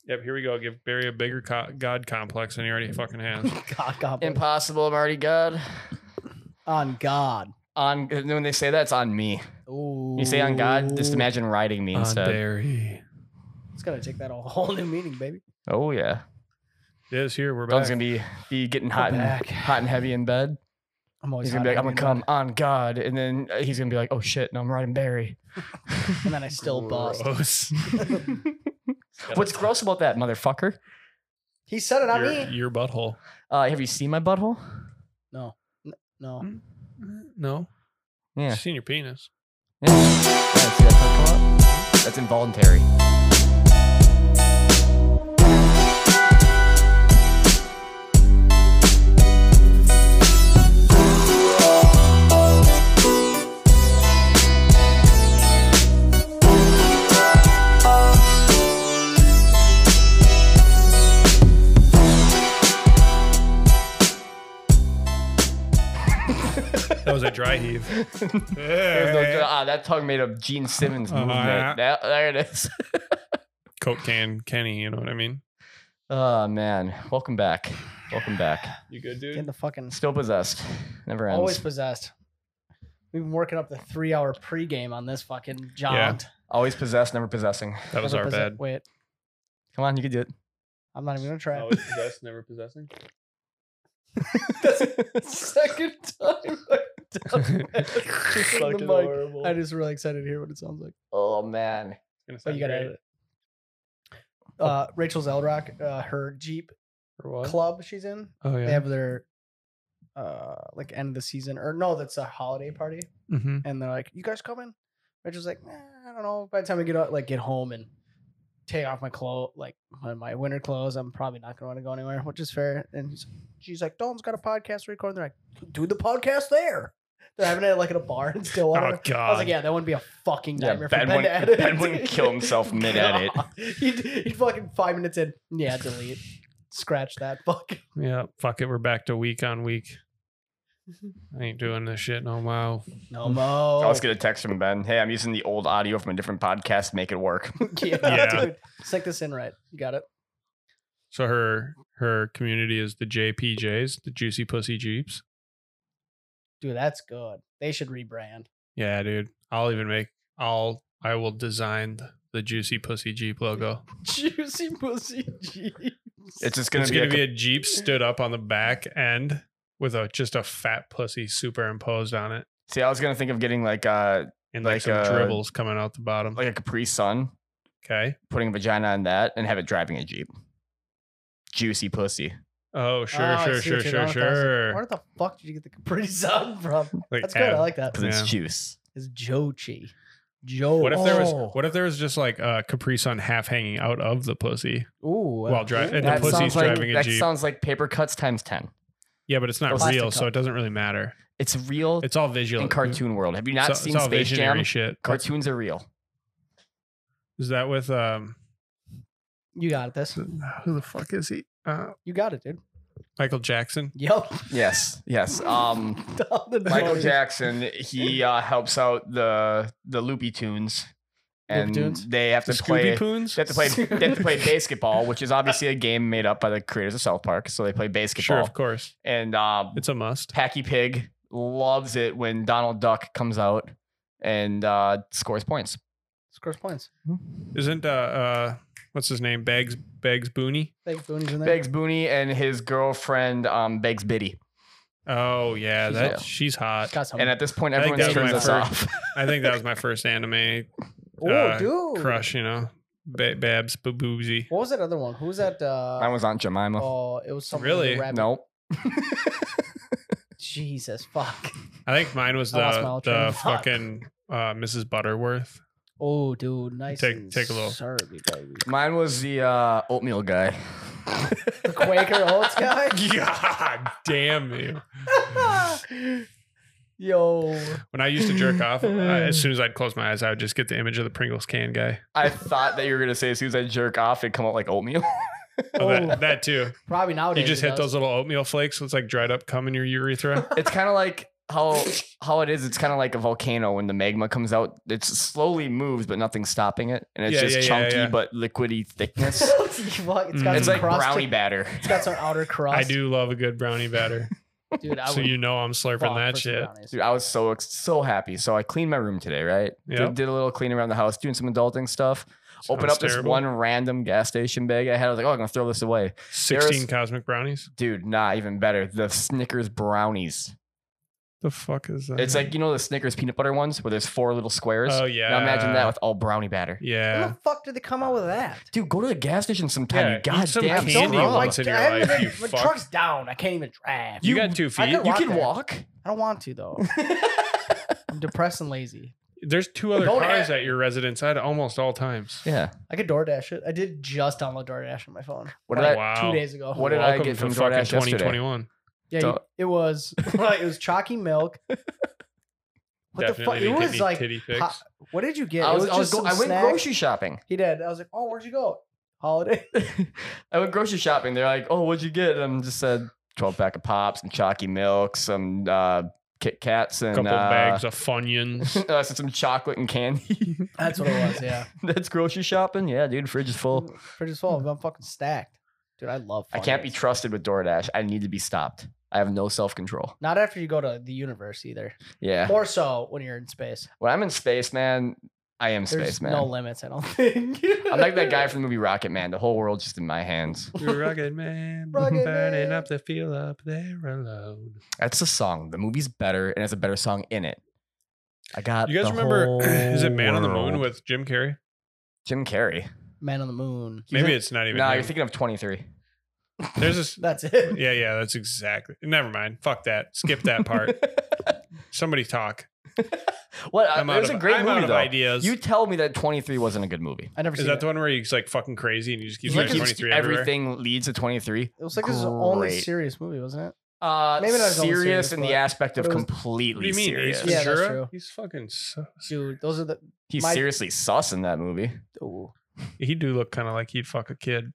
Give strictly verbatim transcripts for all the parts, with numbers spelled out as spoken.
Yep, here we go. Give Barry a bigger co- God complex than he already fucking has. God, God, Impossible. I'm already God. on God. On when they say that, it's on me. Ooh. You say on God, just imagine riding me On instead. Barry. It's gonna take that a whole new meaning, baby. Oh yeah. It is here. We're Don's back. gonna be be getting hot and back. hot and heavy in bed. I'm always He's gonna be like, I'm gonna hot come on God, and then he's gonna be like, oh shit, no, I'm riding Barry. and then I still bust. Gross. What's gross about that, motherfucker? He said it, not your, me. your butthole. Uh, have you seen my butthole? No, N- no. No. Yeah. I've seen your penis. Yeah. Yeah, see that tongue come up? That's involuntary. That was a dry heave. There's no, ah, that tongue made a Gene Simmons Uh, movement. That- there it is. Coke can Kenny, you know what I mean? Oh man, welcome back. Welcome back. You good, Get dude? the fucking Still possessed. Never ends. always possessed. We've been working up the three-hour pregame on this fucking jaunt. Always possessed, never possessing. That was Never our possess- bad. Wait, Come on, you can do it. I'm not even gonna try. Always possessed, never possessing. That's the second time I've done that. In the mic. I'm just really excited to hear what it sounds like. Oh man. But you gotta edit it. Uh, Rachel Zeldrock, uh, her Jeep For what? club she's in. Oh yeah. They have their uh like end of the season, or no, that's a holiday party, mm-hmm. and they're like, "You guys coming?" Rachel's like, eh, "I don't know." By the time we get out, like get home and take off my clothes, like my winter clothes, I'm probably not gonna want to go anywhere, which is fair. And he's, she's like, "Dalton's got a podcast recording." They're like, "Do the podcast there." They're having it like at a bar in Stillwater. Oh god. I was like, "Yeah, that wouldn't be a fucking Yeah, nightmare Ben for Ben to wouldn't- edit." Ben wouldn't kill himself mid-edit. God. He'd, he'd fucking five minutes in. Yeah, delete. Scratch that. Fuck. Yeah. Fuck it. We're back to week on week. I ain't doing this shit no more. No mo. I was gonna text from Ben. Hey, I'm using the old audio from a different podcast to make it work. yeah, Yeah. dude. Stick this in right. You got it. So her her community is the J P Js, the Juicy Pussy Jeeps. Dude, that's good. They should rebrand. Yeah, dude. I'll even make. I'll. I will design the Juicy Pussy Jeep logo. Juicy pussy Jeeps. It's just gonna It's be, gonna a, be a Jeep stood up on the back end with a just a fat pussy superimposed on it, See, I was gonna think of getting like uh and like, Like, some uh, dribbles coming out the bottom. like a Capri Sun, Okay. putting a vagina on that, and have it driving a Jeep. Juicy pussy. Oh, sure, Oh, I sure, see sure, what you're sure, going with. I was like, sure. Where the fuck did you get the Capri Sun from? Like, That's good. I ab- like that. Because it's Yeah. juice. It's Jochi. Joe. What if there was? Oh. What if there was just like a Capri Sun half hanging out of the pussy Ooh. while driving? And the That pussy's sounds like driving a that Jeep. sounds like paper cuts times ten. Yeah, but it's not Plastic real, so cup. it doesn't really matter. It's real It's all visual. in cartoon world. Have you not It's, seen it's all Space visionary Jam? shit. Cartoons are real. Is that with um? You got it, this. Who the fuck is he? Uh, You got it, dude. Michael Jackson. Yep. Yes, yes. Um, Down the Michael nose. Jackson, he uh, helps out the the Loopy Tunes, and Tunes? they have to The play. Scooby Poons. They have to play. They have to play basketball, which is obviously a game made up by the creators of South Park. So they play Sure, basketball, of course. and um, It's a must. Packy Pig loves it when Donald Duck comes out and uh, scores points. Scores points. Isn't uh uh what's his name? Bags Bags Booney. Thanks, Booney's in there. Begs Booney and his girlfriend um, Begs Biddy, Oh yeah, She's that hot. she's hot. Got some. and at this point, I think everyone that was turns my us first- off. I think that was my first anime Oh, uh, dude. crush. You know, ba- Babs Baboobsy. What was that other one? Who was that? Uh, Mine was Aunt Jemima. oh, it was something. Really? Rabbit. Nope. Jesus, fuck. I think mine was I lost my the whole train the of thought. fucking uh, Missus Butterworth. Oh, dude, nice. Take- and take a little. Servy, baby. Mine was the uh, oatmeal guy. The Quaker Oats guy. God damn you! Yo. When I used to jerk off, I, as soon as I'd close my eyes, I would just get the image of the Pringles can guy. I thought that you were gonna say as soon as I jerk off, it'd come out like oatmeal. Oh, Oh. that, that too. Probably nowadays. You just it hit does. those little oatmeal flakes. So it's like dried up cum in your urethra. It's kind of like how how it is. It's kind of like a volcano when the magma comes out. It slowly moves, but nothing's stopping it, and it's Yeah, just yeah, yeah, chunky yeah. but liquidy thickness. Fuck, it's got Mm. It's some like crust brownie to- batter. It's got some outer crust. I do love a good brownie batter. dude. I so would you know I'm slurping fuck that for some shit. brownies. Dude, I was so ex- so happy. So I cleaned my room today, right? Yep. Did, did a little cleaning around the house, doing some adulting stuff. Open Sounds up this terrible. one random gas station bag I had. I was like, oh, I'm gonna throw this away. sixteen cosmic brownies. Dude, nah, even better. The Snickers brownies. The fuck is that? It's like, you know, the Snickers peanut butter ones where there's four little squares. oh yeah. Now imagine that with all brownie batter. When yeah. the fuck did they come out with that? Dude, go to the gas station sometime. Yeah, you God eat some damn candy strong. once in your I haven't life, even- you my fuck. truck's down. I can't even drive. You, You- got two I feet. could You walk can there. walk. I don't want to though. I'm depressed and lazy. There's two other Don't cars have- at your residence at almost all times. Yeah. I could DoorDash it. I did just download DoorDash on my phone. What did like I? Wow. two days ago. What did I Welcome get to from fucking DoorDash yesterday? twenty twenty-one? Yeah, So- you- it was like it was chalky milk. What the fuck? Definitely It didn't get was any like, titty pics. hot- what did you get? I It was, I, was just go- some I went snack. grocery shopping. He did. I was like, oh, where'd you go? Holiday. I went grocery shopping. They're like, "Oh, what'd you get?" And I just said twelve pack of pops, some chalky milk, some uh, Kit Kats, and couple uh, bags of Funyuns. uh, some chocolate and candy. That's what it was. Yeah. That's grocery shopping. Yeah, dude, fridge is full. Fridge is full. I'm fucking stacked. Dude, I love I can't be Funyuns. trusted with DoorDash. I need to be stopped. I have no self control. Not after you go to the universe either. Yeah. More so when you're in space. When I'm in space, man, I am There's space man. no limits, I don't think. I'm like that guy from the movie Rocket Man. The whole world's just in my hands. You're Rocket Man, Rocket burning Man. up the field up there alone. That's the song. The movie's better and has a better song in it. I got. You guys the remember? whole Is it Man on the Moon world. with Jim Carrey? Jim Carrey? Man on the moon. He's Maybe in- it's not even. Nah, him. you're thinking of twenty-three. There's this. That's it. Yeah, yeah, that's exactly. Never mind. Fuck that. Skip that part. Somebody talk. What? I'm it out was of, a great I'm movie out of though. ideas. You tell me that twenty-three wasn't a good movie. I never Is seen that it. the one where he's like fucking crazy and he just keeps Like saying it's twenty-three everywhere? Everything leads to twenty-three. It was like his only Great. serious movie, wasn't it? Uh, Maybe not his own serious serious, in the but- aspect of but it was- completely What do you mean? serious. Ace Yeah, that's Ventura? true. He's fucking. So, Dude, those are the. He's My- seriously sus in that movie. Ooh. he do look kind of like he'd fuck a kid.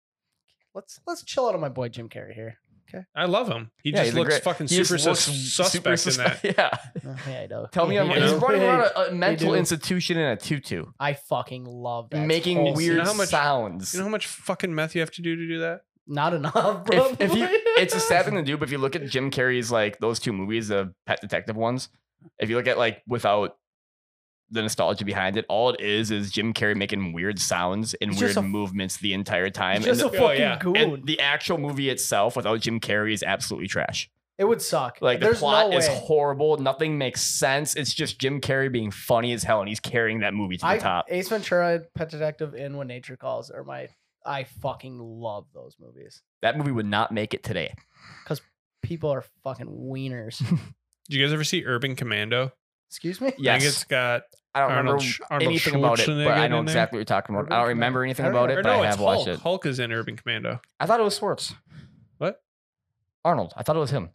Let's let's chill out on my boy Jim Carrey here. I love him. He Yeah, just he's a looks great- fucking he just super looks sus- super suspect in that. suspe- Yeah. Oh, yeah, I know. Tell me, I'm, You he's know? running around a, a They mental do. institution in a tutu, I fucking love that. making whole weird You know how much- sounds. You know how much fucking meth you have to do to do that? Not enough, bro. if, if you, it's a sad thing to do, but if you look at Jim Carrey's like those two movies, the Pet Detective ones, if you look at like without the nostalgia behind it, all it is is Jim Carrey making weird sounds and He's weird just a- movements the entire time. He's And just the, a Oh, fucking yeah. goon. and the actual movie itself without Jim Carrey is absolutely trash. It would suck. Like the There's plot no is way. horrible. Nothing makes sense. It's just Jim Carrey being funny as hell, and he's carrying that movie to the I, top. Ace Ventura, Pet Detective, and When Nature Calls are my. I fucking love those movies. That movie would not make it today. People are fucking wieners. Did you guys ever see Urban Commando? Excuse me. I think Yes, it's got I don't Arnold remember Sch- Arnold anything about it, but Schwarzenegger I know in there? exactly what you're talking about. Urban I don't Commando. remember anything I don't about know. it, or but no, I it's have watched Hulk. it. Hulk is in Urban Commando. I thought it was Schwartz. What? Arnold. I thought it was him.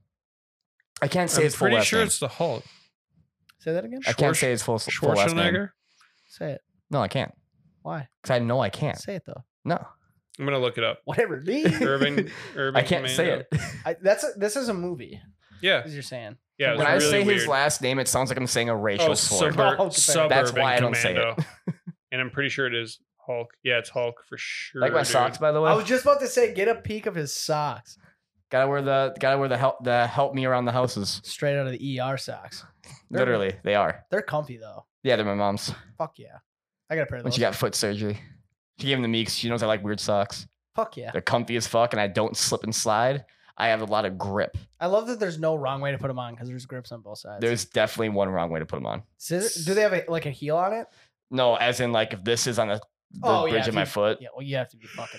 I can't say I'm his full pretty last sure name. it's the Hulk. Say that again. I can't Schwarz- say his full, full last name. Schwarzenegger. Say it. No, I can't. Why? Because I know I can't. Say it though. No. I'm gonna look it up. Whatever. Lee. Urban. Urban. I can't say Commando. it. I, that's a, this is a movie. Yeah, As you're saying. yeah. It was When I really say weird. his last name, it sounds like I'm saying a racial oh, slur. suburb, Oh, okay. suburban That's why I don't say it. Commando. And I'm pretty sure it is Hulk. Yeah, it's Hulk for sure. Like my dude. socks, by the way. I was just about to say, get a peek of his socks. Gotta wear the gotta wear the help the help me around the houses. Straight out of the E R socks. They're- Literally, they are. They're comfy though. Yeah, they're my mom's. Fuck yeah. I got a pair of When those. she got foot surgery, she gave them to me because she knows I like weird socks. Fuck yeah. They're comfy as fuck, and I don't slip and slide. I have a lot of grip. I love that there's no wrong way to put them on because there's grips on both sides. There's definitely one wrong way to put them on. Scissor- do they have a, like a heel on it? No, as in like if this is on the, the Oh, yeah, bridge if of my you- foot, Yeah, well, you have to be fucking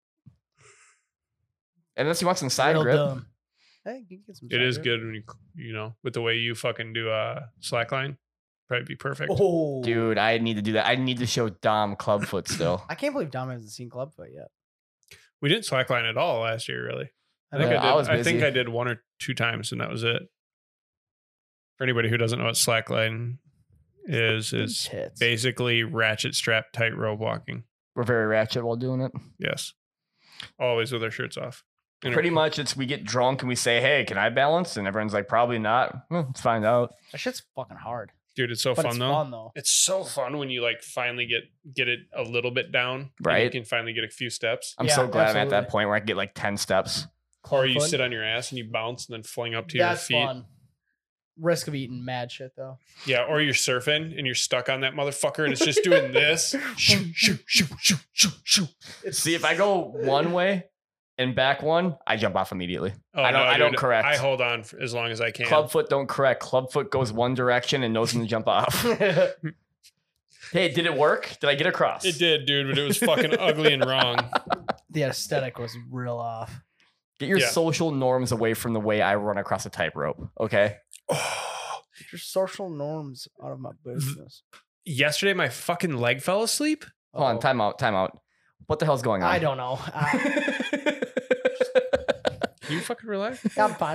unless you want some side real grip. dumb. Hey, you can get some It side is grip. good when you you know with the way you fucking do uh slackline. Probably be perfect. Oh, Dude, I need to do that. I need to show Dom clubfoot still. I can't believe Dom hasn't seen Clubfoot yet. We didn't slackline at all last year, really. I I think know. I did. I I, was think busy. I did one or two times, and that was it. For anybody who doesn't know what slackline is, is Tits. basically ratchet strap tightrope walking. We're very ratchet while doing it. Yes, always with our shirts off. You know, Pretty much, it's we get drunk and we say, "Hey, can I balance?" And everyone's like, "Probably not." Well, let's find out. That shit's fucking hard. dude, it's so But fun it's though. fun though. It's so fun when you like finally get get it a little bit down. and Right. you can finally get a few steps. I'm Yeah, so glad I'm at that absolutely. point where I can get like ten steps. Or you Fun. sit on your ass and you bounce and then fling up to That's your feet. fun. Risk of eating mad shit though. Yeah, or you're surfing and you're stuck on that motherfucker and it's just doing this. Shoo, shoo, shoo, shoo, shoo, shoo. It's See, if I go one way and back one, I jump off immediately. Oh, I don't- I don't dude, correct. I hold on for as long as I can. Clubfoot don't correct. Clubfoot goes one direction and knows when to jump off. Hey, did it work? Did I get across? It did, dude, but it was fucking ugly and wrong. the aesthetic was real off. Get your Yeah. social norms away from the way I run across a tightrope. Okay. Oh, Get your social norms out of my business. yesterday my fucking leg fell asleep. Hold on. Uh-oh. Time out. Time out. What the hell's going on? I don't know. Uh, Can you fucking relax? I'm fine.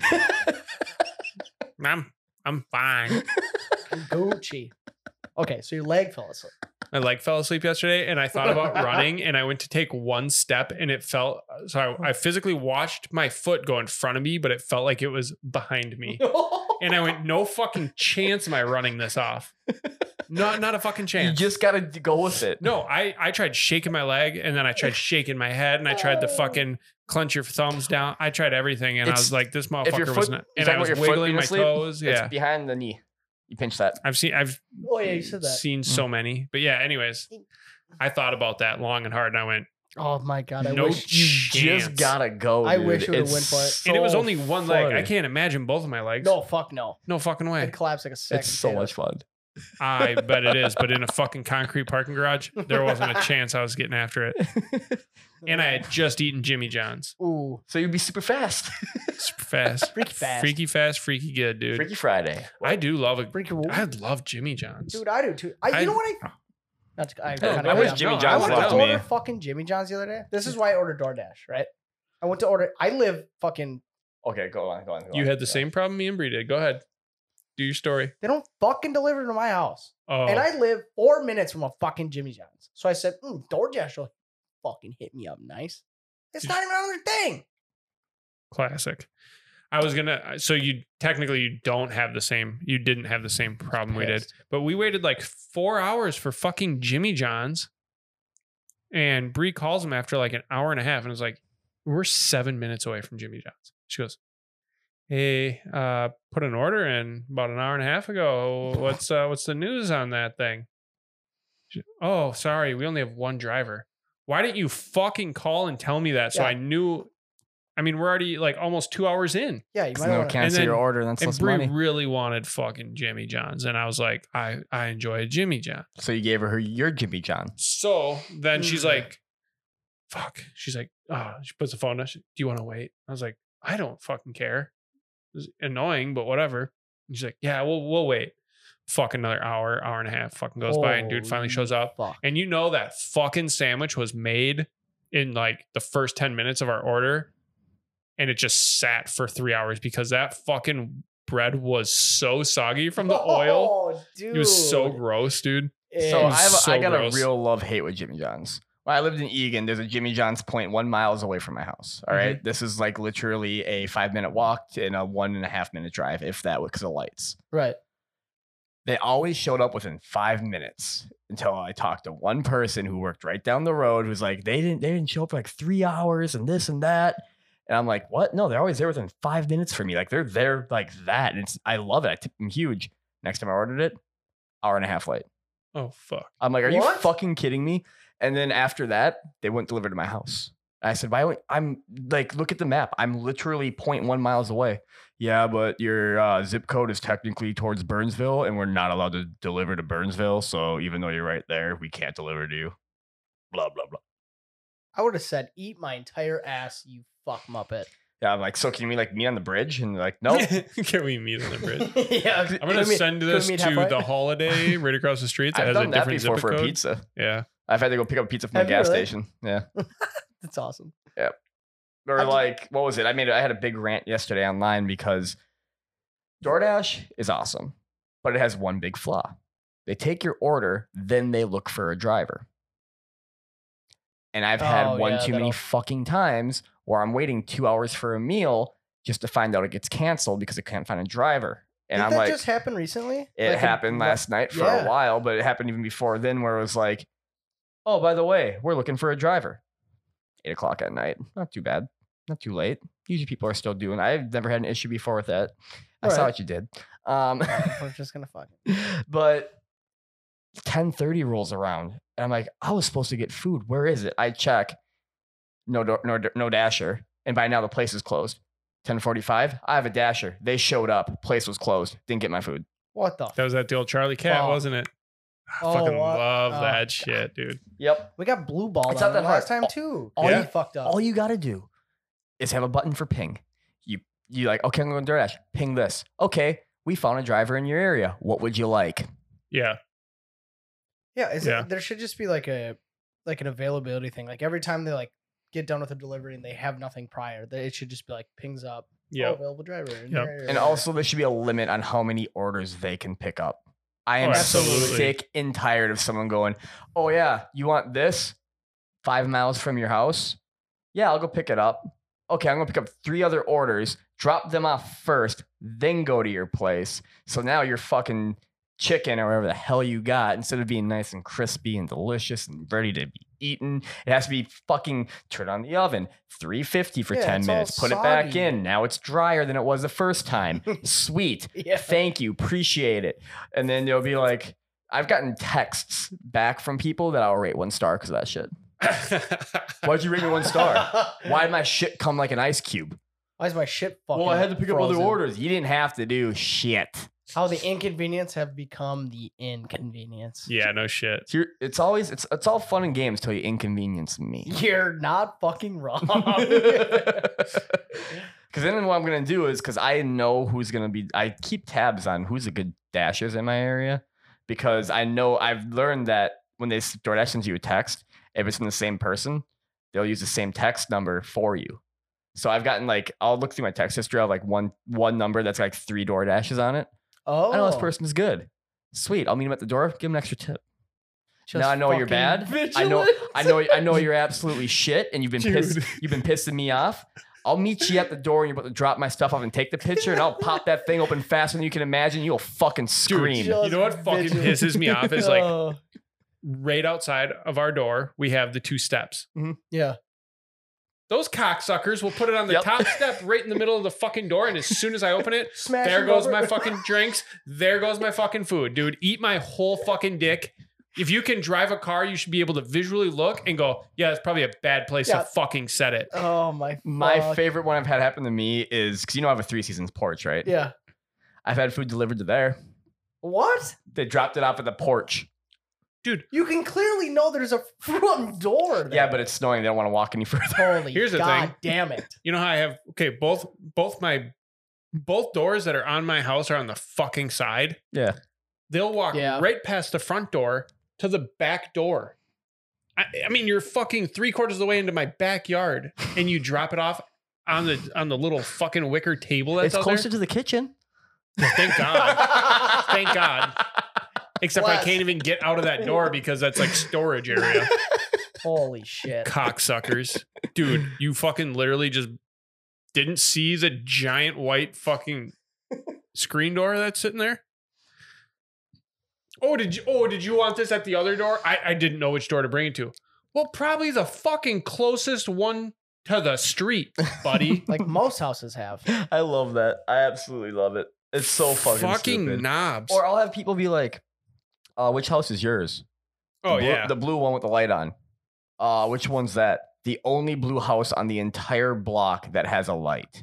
I'm I'm fine. I'm Gucci. Okay, so your leg fell asleep. My leg fell asleep yesterday and I thought about running and I went to take one step and it felt so I, I physically watched my foot go in front of me, but it felt like it was behind me. And I went, no fucking chance am I running this off. Not not a fucking You chance. just gotta go with it. No, I, I tried shaking my leg and then I tried shaking my head and I tried to fucking clench your thumbs down. I tried everything and I It's- was like, this If your motherfucker foot, wasn't. you And I talking was about your foot wiggling being my asleep? toes. Yeah. It's behind the knee. You pinch that. I've seen I've Oh yeah, you said that. seen so many. But yeah, anyways, I thought about that long and hard and I went, Oh my god, I No wish. ch- You just Chance. gotta go. I dude. wish you would've It's went for it. and it was so only one leg. I funny. can't imagine both of my legs. No, fuck no. No fucking way. I'd collapse like a second. It's so potato. much fun. I bet it is. But in a fucking concrete parking garage, there wasn't a chance I was getting after it. And I had just eaten Jimmy John's. Ooh, So you'd be super fast. Super fast. freaky fast. Freaky fast, freaky good, dude. Freaky Friday. I do love a Freaky. I love Jimmy John's. Dude, I do too. I, I- you know what I? Not to, I, Oh, kinda I got wish down. Jimmy No, I I John's went wanted left to me. order fucking Jimmy John's the other day. This is why I ordered DoorDash, right? I went to order. I live fucking. Okay, go on. Go on. Go You on. had the same problem me and Bree did. Go ahead. Do your story. They don't fucking deliver to my house, Oh, and I live four minutes from a fucking Jimmy John's. So I said, mm, DoorDash will fucking hit me up nice. It's not even on their thing. classic. I was gonna. So you technically you don't have the same. You didn't have the same problem we did. Pissed. But we waited like four hours for fucking Jimmy John's. And Bree calls him after like an hour and a half and was like, we're seven minutes away from Jimmy John's. She goes, hey, uh, put an order in about an hour and a half ago. What's uh, what's the news on that thing? She- oh, sorry, we only have one driver. Why didn't you fucking call and tell me that? So Yeah. I knew. I mean, we're already like almost two hours in. Yeah, you might No, want to. cancel then- your order. That's And less Bree money. really wanted fucking Jimmy John's. And I was like, I, I enjoy Jimmy John. So you gave her her your Jimmy John. So then she's Mm. like, fuck. She's like, oh, she puts the phone down. She, do you want to wait? I was like, I don't fucking care. It was annoying, but whatever. And she's like, yeah, we'll, we'll wait. Fuck another hour, hour and a half fucking goes by and dude finally shows up. Fuck. And you know that fucking sandwich was made in like the first ten minutes of our order. And it just sat for three hours because that fucking bread was so soggy from the oil. Oh, dude. It was so gross, dude. So It I, was have, a- so I got gross. a real love hate with Jimmy John's. When I lived in Egan, there's a Jimmy John's point one miles away from my house. All right, this is like literally a five minute walk and a one and a half minute drive, if that, because of lights. right. They always showed up within five minutes until I talked to one person who worked right down the road who's like, they didn't they didn't show up for like three hours and this and that. And I'm like, what? No, they're always there within five minutes for me. Like they're there like that. And it's I love it. I tip them huge. Next time I ordered it, hour and a half late. Oh, fuck. I'm like, are you What? fucking kidding me? And then after that, they wouldn't deliver to my house. I said, why? Would, I'm like, look at the map. I'm literally zero point one miles away. Yeah, but your uh, zip code is technically towards Burnsville, and we're not allowed to deliver to Burnsville. So even though you're right there, we can't deliver to you. Blah blah blah. I would have said, "Eat my entire ass, you fuck muppet." Yeah, I'm like, so can we like meet on the bridge? And they're like, no. Can we meet on the bridge? yeah, I'm gonna send this meet to halfway? the Holiday right across the street that I've has a done that different before zip for a code. pizza. Yeah. I've had to go pick up a pizza from Have the you gas really? station. Yeah. That's awesome. Or I'm- like, what was it? I made I had a big rant yesterday online because DoorDash is awesome, but it has one big flaw. They take your order, then they look for a driver. And I've had Oh, one yeah, too many that'll- fucking times or I'm waiting two hours for a meal just to find out it gets canceled because I can't find a driver. And Did I'm that like, just happen recently? it Like, happened in- last night for yeah. a while, but it happened even before then where it was like, oh, by the way, we're looking for a driver. Eight o'clock at night. Not too bad. Not too late. Usually people are still doing. I've never had an issue before with that. I saw Right. what you did. Um, We're just gonna fuck. but ten thirty rolls around, and I'm like, I was supposed to get food. Where is it? I check. No, do- no, no dasher. And by now the place is closed. ten forty-five. I have a dasher. They showed up. Place was closed. Didn't get my food. What the? That was that the old Charlie Cat, Oh. wasn't it? I Oh, fucking what? love Oh, that God. shit, dude. Yep. We got blue balled It's on not that them last hard. time too. All Yeah. you fucked up. All you got to do is have a button for ping. You you like, okay, I'm going to DoorDash. Ping this. Okay, we found a driver in your area. What would you like? Yeah. Yeah, is Yeah. It, there should just be like a like an availability thing. Like every time they like get done with a delivery and they have nothing prior, that it should just be like pings up. Yeah. Oh, available driver. in Yep. your area. And also, there should be a limit on how many orders they can pick up. I am Oh, so absolutely. sick and tired of someone going, oh, yeah, you want this five miles from your house? Yeah, I'll go pick it up. Okay, I'm going to pick up three other orders, drop them off first, then go to your place. So now your fucking chicken or whatever the hell you got, instead of being nice and crispy and delicious and ready to be eaten, it has to be fucking turn on the oven, three fifty for Yeah, ten it's all minutes, put it back soggy. in. Now it's drier than it was the first time. Sweet. yeah. Thank you. Appreciate it. And then they'll be like, I've gotten texts back from people that I'll rate one star because of that shit. Why'd you rate me one star? Why did my shit come like an ice cube? Why is my shit fucking? Well, I had to pick up frozen? other orders. You didn't have to do shit. How the inconvenience have become the inconvenience. Yeah, no shit. It's, your- it's always it's it's all fun and games till you inconvenience me. You're not fucking wrong. Because then what I'm gonna do is because I know who's gonna be. I keep tabs on who's a good dashers in my area because I know I've learned that when they DoorDash sends you a text, if it's from the same person, they'll use the same text number for you. So I've gotten like I'll look through my text history. I have like one one number that's like three DoorDashes on it. oh, I know this person's good. Sweet. I'll meet him at the door. Give him an extra tip. Just now I know you're fucking bad. I know. vigilant. I know. I know you're absolutely shit, and you've been pissed. Dude. You've been pissing me off. I'll meet you at the door, and you're about to drop my stuff off and take the picture, and I'll pop that thing open faster than you can imagine. You'll fucking scream. Just You know what fucking vigilant. pisses me off is, like- Oh, Right outside of our door, we have the two steps. yeah. Those cocksuckers will put it on the Yep. top step right in the middle of the fucking door. And as soon as I open it, Smash there him goes over. my fucking drinks. There goes my fucking food. Dude, eat my whole fucking dick. If you can drive a car, you should be able to visually look and go, yeah, it's probably a bad place Yeah. to fucking set it. Oh my. My fuck. favorite one I've had happen to me is because you know I have a three seasons porch, right? Yeah. I've had food delivered to there. What? They dropped it off at the porch. You can clearly know there's a front door there. Yeah, but it's snowing. They don't want to walk any further. Holy Here's the God thing. damn it. You know how I have, okay, both, both my, both doors that are on my house are on the fucking side. Yeah. They'll walk Yeah. right past the front door to the back door. I, I mean, you're fucking three quarters of the way into my backyard and you drop it off on the on the little fucking wicker table that's It's out closer to the kitchen. there. Thank God. Thank God. Except I Bless. can't even get out of that door because that's like storage area. Holy shit. Cocksuckers. Dude, you fucking literally just didn't see the giant white fucking screen door that's sitting there? Oh, did you oh, did you want this at the other door? I, I didn't know which door to bring it to. Well, probably the fucking closest one to the street, buddy. Like most houses have. I love that. I absolutely love it. It's so fucking, fucking stupid. knobs. Or I'll have people be like, uh, which house is yours? The oh blue- yeah. The blue one with the light on. Uh, which one's that? The only blue house on the entire block that has a light.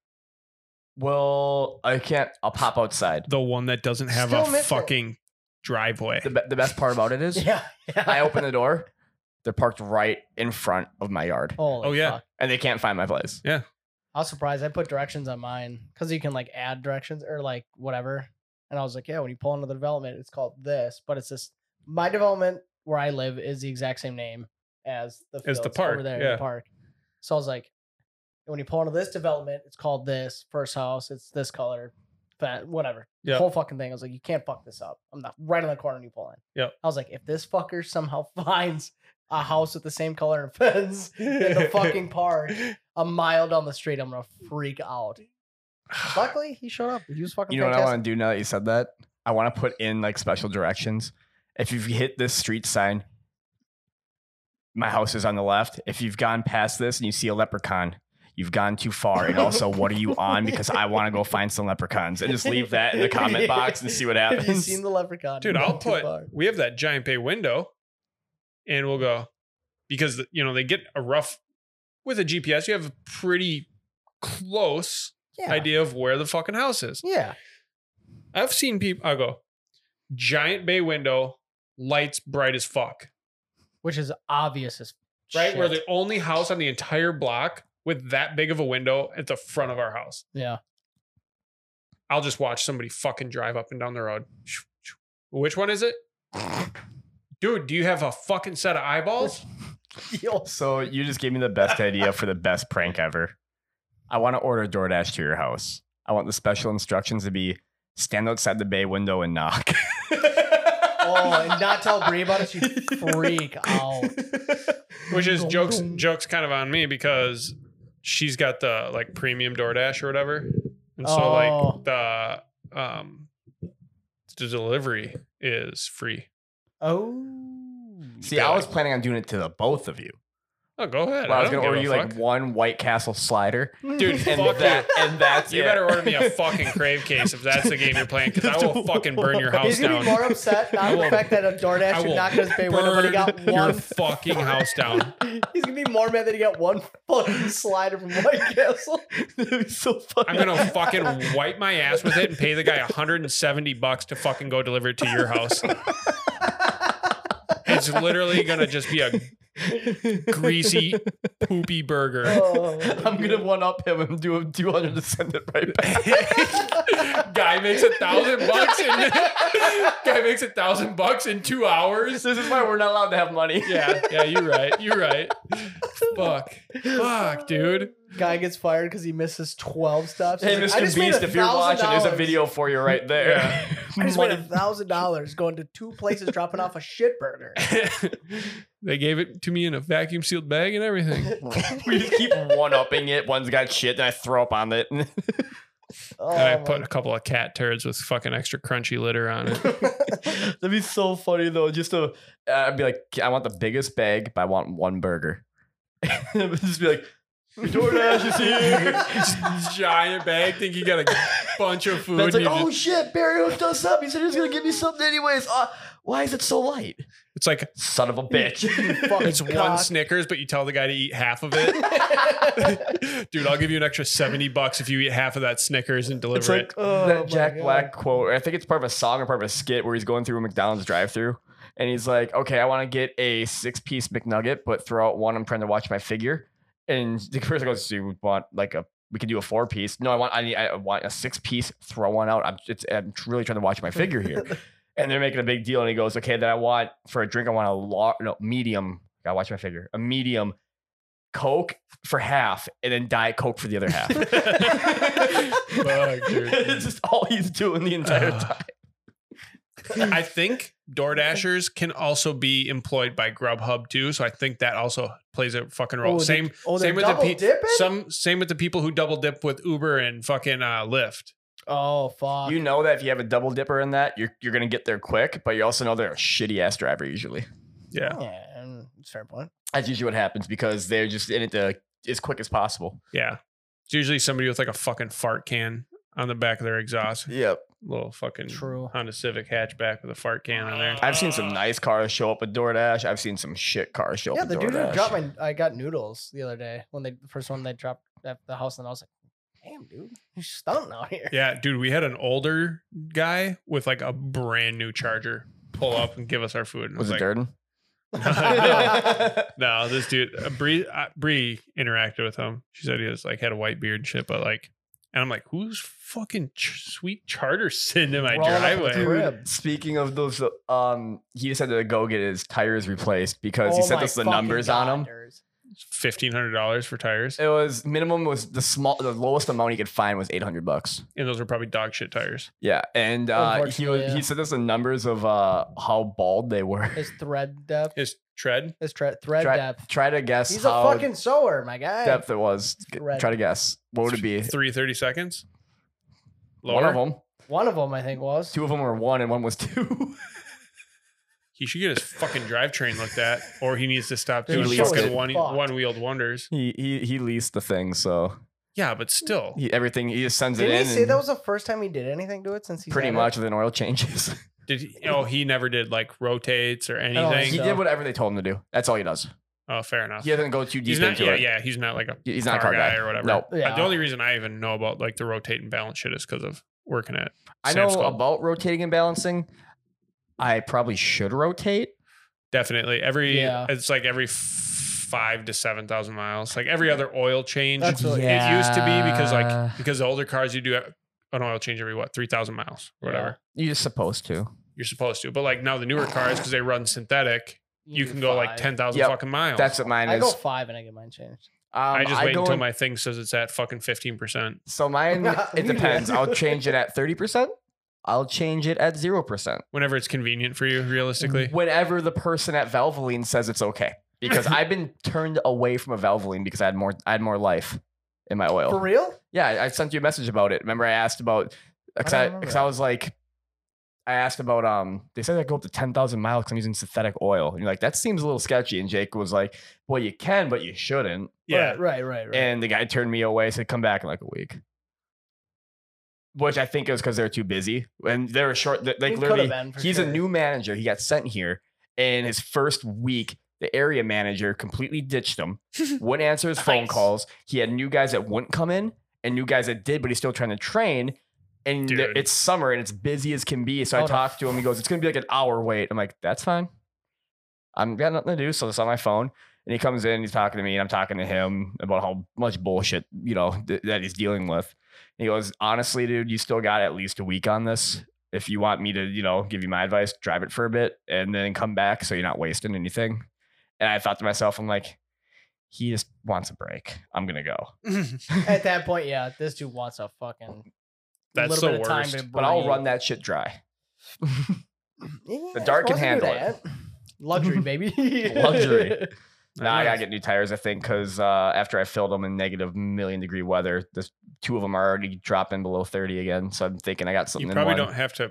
Well, I can't. I'll pop outside. The one that doesn't have Still a miss it. fucking driveway. The, be- the best part about it is Yeah. yeah. I open the door. They're parked right in front of my yard. Holy Oh, yeah. fuck. And they can't find my place. I was surprised. I put directions on mine because you can like add directions or like whatever. And I was like, yeah, when you pull into the development, it's called this, but it's this. My development where I live is the exact same name as the As the fields park, over there in yeah. the park. So I was like, when you pull into this development, it's called this first house. It's this color, that whatever. The Yep. whole fucking thing. I was like, you can't fuck this up. I'm not right on the corner when you pull in. Yep. I was like, if this fucker somehow finds a house with the same color and fence in the fucking park a mile down the street, I'm gonna freak out. Luckily, he showed up. He was fucking You know what I fantastic. want to do now that you said that? I want to put in like special directions. If you've hit this street sign, my house is on the left. If you've gone past this and you see a leprechaun, you've gone too far. And also, what are you on? Because I want to go find some leprechauns, and just leave that in the comment box and see what Have you happens. seen the leprechaun? Dude, Not I'll too put. far. We have that giant bay window, and we'll go because you know they get a rough with a G P S. You have a pretty close Yeah. idea of where the fucking house is. Yeah. I've seen people. I'll go giant bay window, lights bright as fuck. Which is obvious as Right, shit. we're the only house on the entire block with that big of a window at the front of our house. Yeah. I'll just watch somebody fucking drive up and down the road. Which one is it? Dude, do you have a fucking set of eyeballs? Yo, So you just gave me the best idea for the best prank ever. I want to order DoorDash to your house. I want the special instructions to be stand outside the bay window and knock. oh, and not tell Brie about it, she'd freak out. Which is jokes jokes kind of on me because she's got the like premium DoorDash or whatever. And so Oh. like the um the delivery is free. Oh. See, I was planning on doing it to the both of you. Oh, go ahead. Well, I was don't gonna order give you a like fuck. one White Castle slider, Dude, and fuck that, you. and that's You it. better order me a fucking crave case if that's the game you're playing, because I will fucking burn your house He's gonna down. be more upset not I at the will- fact that a I DoorDash will should knock on his bay window, but he got burn your one. fucking house down. He's gonna be more mad that he got one fucking slider from White Castle. That'd be so funny. I'm gonna fucking wipe my ass with it and pay the guy one hundred seventy bucks to fucking go deliver it to your house. It's literally gonna just be a greasy, poopy burger. Oh, I'm gonna one up him and do a two hundred to send it right back. Guy makes a thousand bucks in guy makes a thousand bucks in two hours. This is why we're not allowed to have money. Yeah, yeah, you're right. You're right. Fuck. Fuck, dude. Guy gets fired because he misses twelve stops. Hey, He's like, "I Mister just made Beast, if you're one thousand watching, there's a dollars. video for you right there. Yeah. I just made a Money- thousand dollars going to two places dropping off a shit burger. They gave it to me in a vacuum sealed bag and everything. we just keep one upping it. One's got shit, then I throw up on it. Oh, And I my put a couple of cat turds with fucking extra crunchy litter on it. That'd be so funny though. Just to, uh, I'd be like, I want the biggest bag, but I want one burger. It would just be like, DoorDash is here. Giant bag. Think you got a bunch of food. That's like, you oh just- shit, Barry hooked us up. He said he was gonna give me something anyways. Uh, why is it so light? it's like Son of a bitch. fucking it's one cock. Snickers, but you tell the guy to eat half of it. Dude, I'll give you an extra seventy bucks if you eat half of that Snickers and deliver It's like it. Oh, that my Jack God. Black quote. I think it's part of a song or part of a skit where he's going through a McDonald's drive-through, and he's like, "Okay, I want to get a six-piece McNugget, but throw out one. I'm trying to watch my figure." And the person goes, "So you want like a? We could do a four-piece. No, I want. I need. I want a six-piece. Throw one out. I'm. It's. I'm really trying to watch my figure here." And they're making a big deal, and he goes, "Okay, then I want for a drink. I want a large, no, medium. Gotta watch my figure. A medium." Coke for half, and then Diet Coke for the other half. Fuck, dude. It's just all he's doing the entire Ugh. time. I think DoorDashers can also be employed by Grubhub too, so I think that also plays a fucking role. Oh, same, they- oh, they're same with the double pe- dipping? some, same with the people who double dip with Uber and fucking uh, Lyft. Oh fuck. You know that if you have a double dipper in that, you're you're gonna get there quick, but you also know they're a shitty ass driver usually. Yeah, Yeah, and it's a fair point. That's usually what happens because they're just in it to, as quick as possible. yeah. It's usually somebody with like a fucking fart can on the back of their exhaust. Yep. Little fucking True. Honda Civic hatchback with a fart can on there. I've seen some nice cars show up with DoorDash. I've seen some shit cars show Yeah, up the with dude who DoorDash. dropped my I got noodles the other day when they the first one they dropped at the house, and I was like, damn, dude, you're stunting out here. Yeah, dude, we had an older guy with like a brand new Charger pull up and give us our food. And Was it like, Durden? No, this dude, uh, Bree, uh, Bree interacted with him. She said he was like had a white beard and shit, but like, and I'm like, who's fucking ch- sweet Charger sitting in my Rolling up with driveway? the crib. Dude, speaking of those, um, he just had to go get his tires replaced because he Oh sent my us the fucking numbers on them. godders. Fifteen hundred dollars for tires, It was minimum was the small, the lowest amount he could find was eight hundred bucks. and those are probably dog shit tires. Yeah, and uh, he Unfortunately, was yeah. he sent us the numbers of uh how bald they were. His thread depth. His tread. His tre- thread Try, depth. try to guess He's how a fucking sower, my guy. depth it was. G- Thread. Try to guess. What would it be? Three thirty seconds. Lower. One of them. One of them, I think, was. Two of them were one, and one was two. He should get his fucking drivetrain looked at, or he needs to stop Dude, doing he leased fucking it. one Fucked. one wheeled wonders. he he he leased the thing, so Yeah, but still, he, everything he just sends Didn't it he in. say and that was the first time he did anything to it since he pretty had much it? with an oil changes. did he? Oh, he never did like rotates or don't anything. he So- did whatever they told him to do. That's all he does. Oh, fair enough. He doesn't go too deep He's not. into Yeah, it. yeah. He's not like a He's car, not a car guy, guy. or whatever. No. Uh, Yeah. the only reason I even know about like the rotate and balance shit is because of working at. I know Sam's Club. about rotating and balancing. I probably should rotate. Definitely every. Yeah. It's like every f- five to seven thousand miles. Like every other oil change. That's what- It used to be because Yeah. like because the older cars you do an oil change every what three thousand miles or whatever. You're supposed to. You're supposed to, but like now the newer cars because they run synthetic, you do can go like five. ten thousand Yep. fucking miles. That's what mine I is. go five and I get mine changed. Um, I just wait go until in- my thing says it's at fucking fifteen percent. So mine, Me it depends. too. I'll change it at thirty percent. I'll change it at zero percent. Whenever it's convenient for you, realistically. Whenever the person at Valvoline says it's okay. Because I've been turned away from a Valvoline because I had more I had more life in my oil. For real? Yeah, I I sent you a message about it. Remember I asked about because I I, don't remember 'cause that. I was like I asked about um they said I go up to ten thousand miles because I'm using synthetic oil. And you're like, that seems a little sketchy. And Jake was like, well, you can, but you shouldn't. Yeah. Right, right, right. right. And the guy turned me away, said, come back in like a week. Which I think it was because they're too busy. And they were short. Like It could've literally, been, for he's a sure. new manager. He got sent here. And his first week, the area manager completely ditched him. Wouldn't answer his phone Nice. calls. He had new guys that wouldn't come in and new guys that did, but he's still trying to train. And th- Dude. it's summer and it's busy as can be. So I Oh, no. talked to him. He goes, it's going to be like an hour wait. I'm like, that's fine. I'm got nothing to do. So it's on my phone. And he comes in, he's talking to me, and I'm talking to him about how much bullshit, you know, th- that he's dealing with. And he goes, honestly, dude, you still got at least a week on this. If you want me to, you know, give you my advice, drive it for a bit and then come back so you're not wasting anything. And I thought to myself, I'm like, he just wants a break. I'm going to go. At that point, yeah, this dude wants a fucking That's little the bit of time worst. to But I'll breathe. run that shit dry. Yeah, the dark can supposed to do handle it. that. Luxury, baby. Luxury. Now I Nice. gotta get new tires, I think, because uh, after I filled them in negative million degree weather, this two of them are already dropping below thirty again. So I'm thinking I got something You in probably one. don't have to.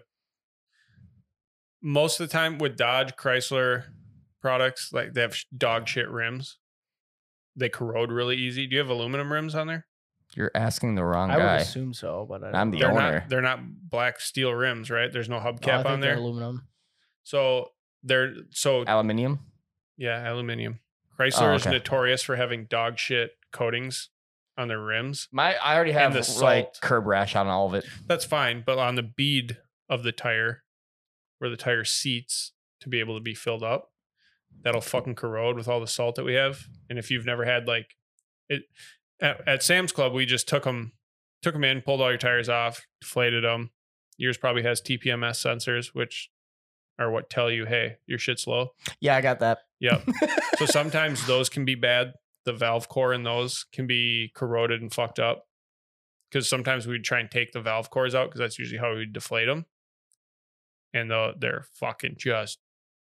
Most of the time with Dodge, Chrysler products, like they have sh- dog shit rims. They corrode really easy. Do you have aluminum rims on there? You're asking the wrong I would guy. assume so, but I don't I'm the know. They're owner. not. They're not black steel rims, right? There's no No, I hubcap think on they're there. aluminum. So they're so Aluminium. yeah, aluminum. Chrysler Oh, is okay. notorious for having dog shit coatings on their rims. My I already have the like salt. curb rash on all of it. That's fine, but on the bead of the tire, where the tire seats to be able to be filled up, that'll fucking corrode with all the salt that we have. And if you've never had like it at, at Sam's Club, we just took them, took them in, pulled all your tires off, deflated them. Yours probably has T P M S sensors, which are what tell you, hey, your shit's low. Yeah, I got that. Yep. So sometimes those can be bad. The valve core in those can be corroded and fucked up. Because sometimes we'd try and take the valve cores out because that's usually how we deflate them. And the, they're fucking just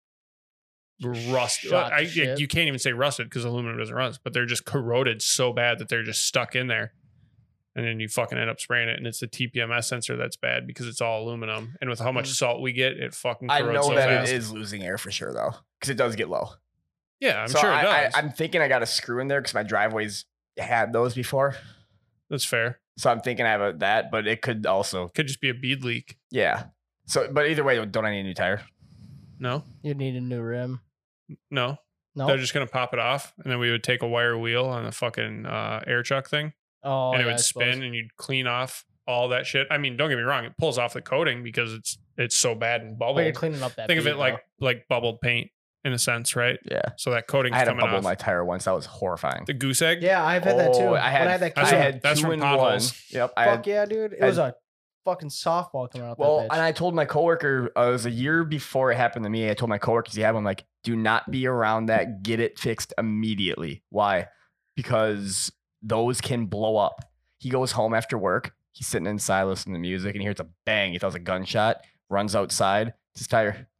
rusted. Shot to I, shit. you can't even say rusted because aluminum doesn't rust, but they're just corroded so bad that they're just stuck in there. And then you fucking end up spraying it. And it's the T P M S sensor that's bad because it's all aluminum. And with how much Mm. salt we get, it fucking I corrodes know so that fast. it is losing air for sure though, because it does get low. Yeah, I'm so sure it I, does. I, I'm thinking I got a screw in there because my driveways had those before. that's fair. So I'm thinking I have a, that, but it could also, Could just be a bead leak. yeah. So, but either way, don't I need a new tire? No, You need a new rim. no. No. They're just gonna pop it off, and then we would take a wire wheel on a fucking uh, air chuck thing, oh, and it yeah, would I spin, suppose. and you'd clean off all that shit. I mean, don't get me wrong; it pulls off the coating because it's it's so bad and But you're bubbled. cleaning up that. Think of bead, it like though. like bubbled paint in a sense, right? Yeah. So that coating's I had a coming bubble in off. my tire once. That was horrifying. The goose egg. Yeah, I've had that too. Oh, I had, when I had that That's I kid. from- had that's two from in potholes. one. Yep. I Fuck had, yeah, dude. It had- was a fucking softball coming out well, that bitch. and I told my coworker, uh, it was a year before it happened to me. I told my coworkers he had one, like, do not be around that. Get it fixed immediately. Why? Because those can blow up. He goes home after work. He's sitting inside listening to music and he hears a bang. He throws a gunshot, runs outside. It's his tire.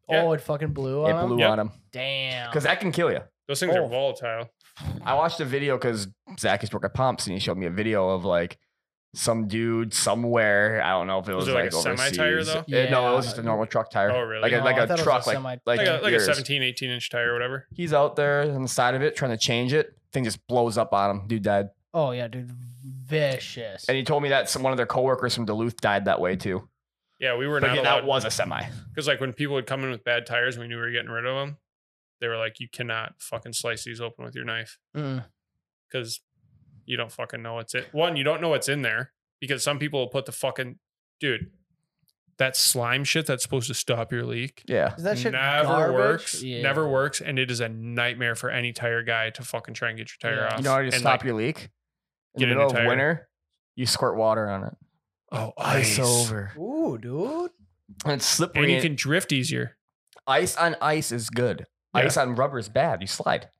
Yeah. Oh, it fucking blew It on him? blew Yep. on him Damn. because that can kill you. Those things Oh. are volatile. I watched a video because Zach used to work at Pumps and he showed me a video of like some dude somewhere. I don't know if it was, Was it like like, a semi-tire, overseas. though? Uh, no, it was Yeah. just a normal truck tire. Oh, really? Like a, No, like I a thought it was truck, a like semi- like, Like, a, like a yours. seventeen, eighteen inch tire or whatever. He's out there on the side of it trying to change it. Thing just blows up on him. Dude died. Oh, yeah, dude. Vicious. And he told me that some, one of their coworkers from Duluth died that way too. Yeah, we were But not again, allowed. that was a semi. Because like when people would come in with bad tires and we knew we were getting rid of them, they were like, you cannot fucking slice these open with your knife Mm. because you don't fucking know what's in. One, you don't know what's in there because some people will put the fucking dude that slime shit that's supposed to stop your leak. Yeah. Is that shit never garbage? works. Yeah. Never works, and it is a nightmare for any tire guy to fucking try and get your tire Yeah. off. You know how to And, stop like, your leak? In get the a new middle of tire. winter, you squirt water on it. oh Ice ice, over. Ooh, dude. And it's slippery. and you and can drift easier. ice on ice is good. Yeah. Ice on rubber is bad. You slide.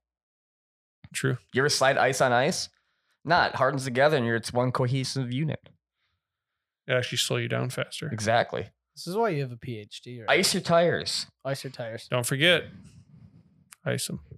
True. You ever slide ice on ice? Not. It hardens together and you're it's one cohesive unit. It actually slow you down faster. Exactly. This is why you have a P H D. Right? Ice your tires. Ice your tires. Don't forget, ice them.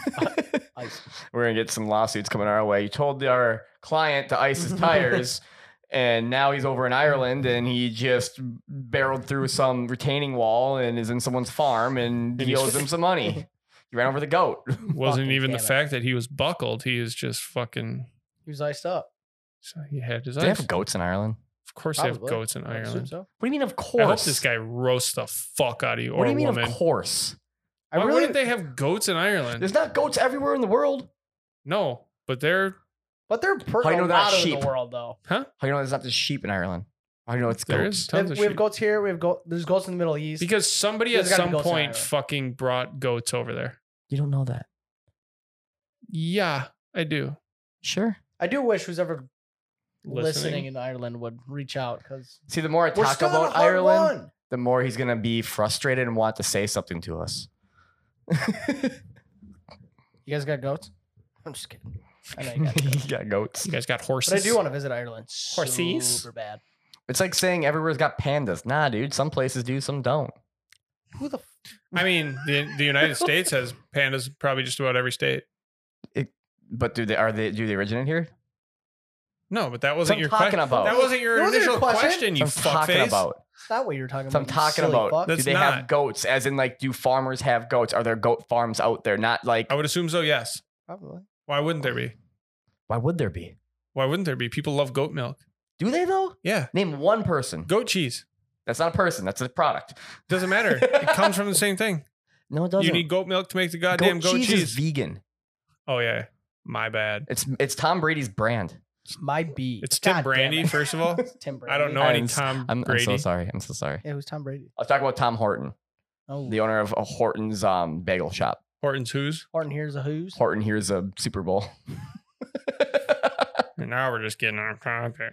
Ice. We're gonna get some lawsuits coming our way. You told our client to ice his tires, and now he's over in Ireland and he just barreled through some retaining wall and is in someone's farm and And he he's- owes him some money. He ran over the goat. Wasn't Fucking even the damn it. fact that he was buckled. He is just fucking. He was iced up. So he had his Do they ice. have goats in Ireland? Of course, they have Probably. goats in I assume Ireland. so. What do you mean, of course? I hope this guy roasts the fuck out of you What or do you mean, woman. of course? I Why really. wouldn't they have goats in Ireland? There's not goats everywhere in the world. No, but they're But they're per- How you a know they're not lot in sheep? the world, though. huh? How you know there's not just sheep in Ireland? How do you know it's There goats? is We have, tons of we have sheep. goats here. We have goat. There's goats in the Middle East. Because somebody There's at gotta be some goats in point Ireland. fucking brought goats over there. You don't know that. Yeah, I do. Sure. I do wish who's ever listening, Listening. in Ireland would reach out because See, the more I we're talk still in about a hard Ireland, one. the more he's gonna be frustrated and want to say something to us. You guys got goats? I'm just kidding. I know you got goats. He got goats. You guys got horses. But I do want to visit Ireland. Horsies? Super bad. It's like saying everywhere's got pandas. Nah, dude. Some places do, some don't. Who the? F- I mean, the the United States has pandas. Probably just about every state. But do they are they do they originate here? No, but that That's wasn't what your I'm talking question. about. That wasn't your That wasn't your initial question. question. You That's what I'm talking fuckface. about. That's not what you're talking That's what about. I'm you talking silly about. fuck. Do That's they not. have goats? As in, like, do farmers have goats? Are there goat farms out there? Not like. I would assume so. Yes. Probably. Why wouldn't there be? Why would there be? Why wouldn't there be? People love goat milk. Do they though? Yeah. Name one person. Goat cheese. That's not a person. That's a product. Doesn't matter. It comes from the same thing. No, it doesn't. You need goat milk to make the goddamn goat, cheese, cheese. is vegan. Oh yeah. My bad. It's it's Tom Brady's brand. My B. It's Tim God damn Brandy, it. first of all. It's Tim Brady. I don't know I'm any s- Tom I'm, I'm Brady. so sorry. I'm so sorry. Yeah, who's Tom Brady? I was talking about Tom Horton, Oh, the owner of uh, Horton's um, bagel shop. Horton's Who's. Horton here's a who's. Horton here's a Super Bowl. And now we're just getting off topic.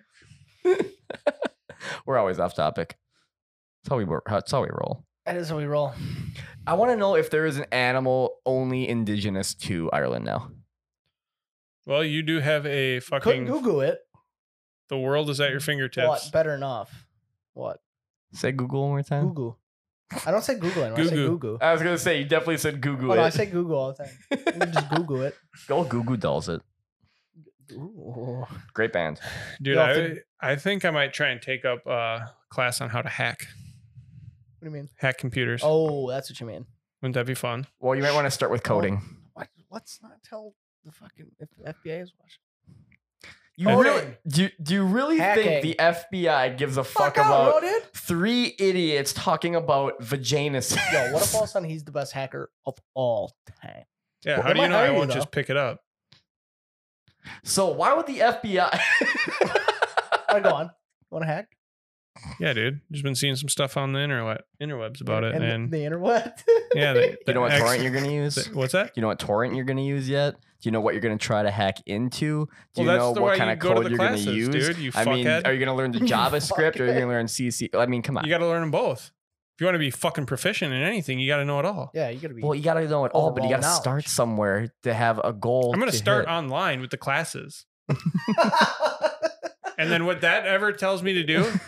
We're always off topic. That's how we work. That's how we roll. That is how we roll. I want to know if there is an animal only indigenous to Ireland now. Well, you do have a Couldn't fucking. Google it. The world is at your fingertips. What? Better enough. What? Say Google one more time. Google. I don't say Google anymore. I say Goo-goo. Google. I was gonna say you definitely said Google Oh, it. no, I say Google all the time. You can just Google it. Go Google Dolls it. Ooh. Great band. Dude, You'll I, have to- I think I might try and take up a class on how to hack. What do you mean? Hack computers. Oh, that's what you mean. Wouldn't that be fun? Well, you might want to start with coding. What? Let's not tell the fucking if the F B I is watching. You Coding. really do? You, do you really think Hacking. the F B I gives a fuck, Fuck out, about bro, dude. three idiots talking about vaginas? Yo, what if all of a sudden he's the best hacker of all time? Yeah, Well, how they do you might know I hire you, won't though. just pick it up? So why would the F B I? All right, go on. Want to hack? Yeah, dude. Just been seeing some stuff on the interweb, interwebs about it, and and the interweb. yeah, the, You know what the ex- torrent you're gonna use? the- what's that? Do you know what torrent you're gonna use yet? Do you know what you're gonna try to hack into? Do you Well, that's know the what way kind you of go to code the you're classes, gonna use? dude, you I mean, fuckhead. are you gonna learn the JavaScript or are you Fuckhead. gonna learn C C? I mean, come on. You got to learn them both. If you want to be fucking proficient in anything, you got to know it all. Yeah, you gotta be. well, you gotta know it all, but you Overall gotta start knowledge. somewhere to have a goal. I'm going to to start hit. online with the classes. And then what that ever tells me to do,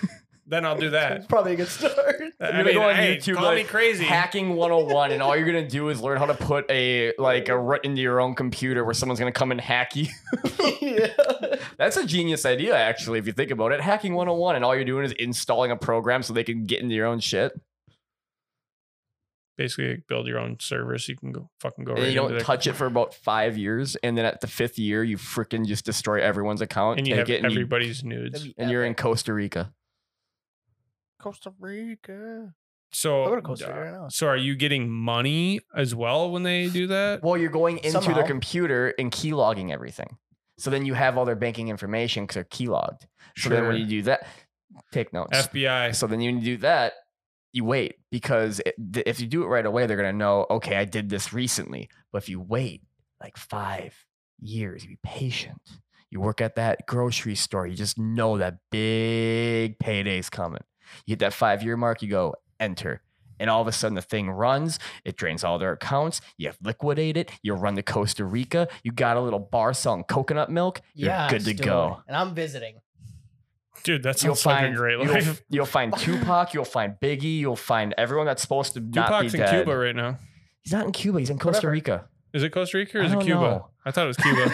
then I'll do that. It's probably a good start. I gonna mean, go on hey, YouTube, call like, me crazy. Hacking one oh one, and all you're gonna do is learn how to put a like a root into your own computer where someone's gonna come and hack you. Yeah. That's a genius idea, actually, if you think about it. Hacking one oh one, and all you're doing is installing a program so they can get into your own shit. Basically, build your own server so you can go fucking go. And right you don't into their touch it for about five years, and then at the fifth year, you freaking just destroy everyone's account. and you take have it, and, you- everybody's nudes. That'd be and you're in epic. Costa Rica. Costa Rica. So, I'll go to Costa Rica uh, right now. so are you getting money as well when they do that? Well, you're going into Somehow. their computer and keylogging everything. So then you have all their banking information because they're keylogged. So then when Sure. you do that, take notes. F B I. So then you do that, you wait because it, th- if you do it right away, they're gonna know. Okay, I did this recently. But if you wait like five years, you be patient. You work at that grocery store. You just know that big payday's coming. You hit that five year mark. You go enter. And all of a sudden the thing runs, it drains all their accounts. You have liquidate it. You run to Costa Rica. You got a little bar selling coconut milk. You're Yeah, good to let's do go. it. And I'm visiting. Dude, that You'll sounds like find a great you'll, life. you'll find Tupac. You'll find Biggie. You'll find everyone that's supposed to not Tupac's be in dead. Cuba right now. He's not in Cuba. He's in Costa Whatever. Rica. Is it Costa Rica or I is it don't Cuba? know. I thought it was Cuba.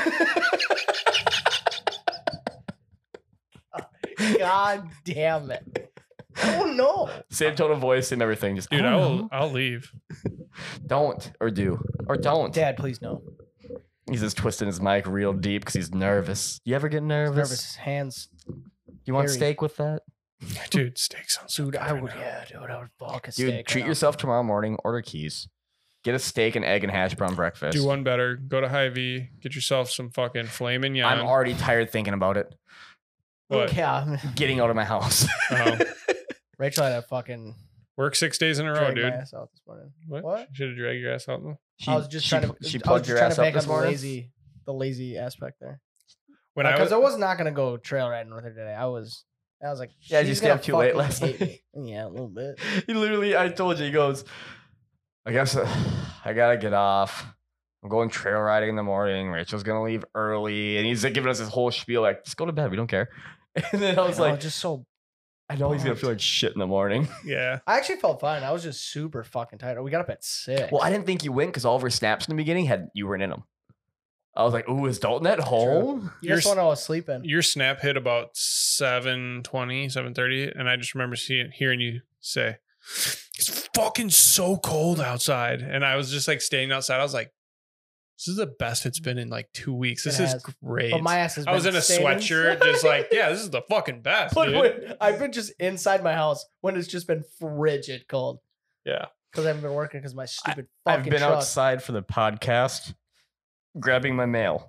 God damn it. Oh no. Same tone of voice, same everything. Just Dude, I I don't will. know. I'll leave. Don't or do or don't. Dad, please no. He's just twisting his mic real deep because he's nervous. You ever get nervous? Nervous hands. You want Hairy. steak with that? Dude, steak sounds so Dude, good I right would now. yeah, dude, I would fuck a Dude, steak. treat right now. yourself tomorrow morning. Order Keys. Get a steak and egg and hash brown breakfast. Do one better. Go to Hy-Vee. Get yourself some fucking filet mignon. I'm already tired thinking about it. What? Yeah. Getting out of my house. Oh. Rachel had a fucking Work six days in a row, drag dude. my ass out this morning. What? What? Should have dragged your ass out though. She, I was just she, trying to pl- she I was plugged just your trying ass to up back this up the morning. lazy the lazy aspect there. When I Because was, I was not gonna go trail riding with her today. I was I was like, Yeah, you she's stayed gonna up too late fucking last hate night. me. Yeah, a little bit. He literally, I told you, he goes, I guess uh, I gotta get off. I'm going trail riding in the morning. Rachel's gonna leave early. And he's like giving us this whole spiel, like, just go to bed. We don't care. And then I was I know, like, just so I know he's gonna feel like shit in the morning. yeah. I actually felt fine. I was just super fucking tired. We got up at six. Well, I didn't think you went because all of her snaps in the beginning had you weren't in them. I was like, ooh, is Dalton at home? you just You're when I was sleeping. Your snap hit about seven twenty, seven thirty, and I just remember seeing hearing you say, "It's fucking so cold outside," and I was just like staying outside. I was like, "This is the best it's been in like two weeks. This It is has. great." But my ass has I was been in a staying sweatshirt, inside. just like, "Yeah, this is the fucking best." But dude. when, I've been just inside my house when it's just been frigid cold. Yeah. Because I haven't been working because my stupid I've fucking been truck. outside for the podcast, grabbing my mail.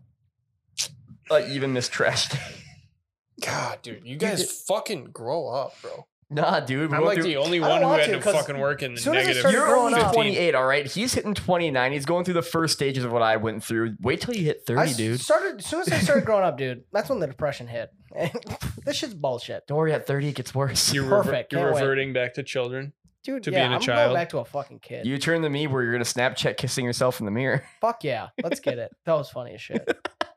I even missed trash day. God, dude, you guys fucking grow up, bro. Nah, dude. we're I'm going like through- the only I don't one who want had to, to 'cause fucking work in the soon as I negative. started You're growing only up- twenty-eight, all right? He's hitting twenty-nine. He's going through the first stages of what I went through. Wait till you hit I thirty, s- dude. started as soon as I started growing up, dude. That's when the depression hit. This shit's bullshit, Don't worry, at thirty, it gets worse. You're, Perfect, Rever- you're can't wait. reverting back to children. dude. To yeah, being a I'm child. going back to a fucking kid. You turn to me where you're going to Snapchat kissing yourself in the mirror. Fuck yeah, let's get it. That was funny as shit.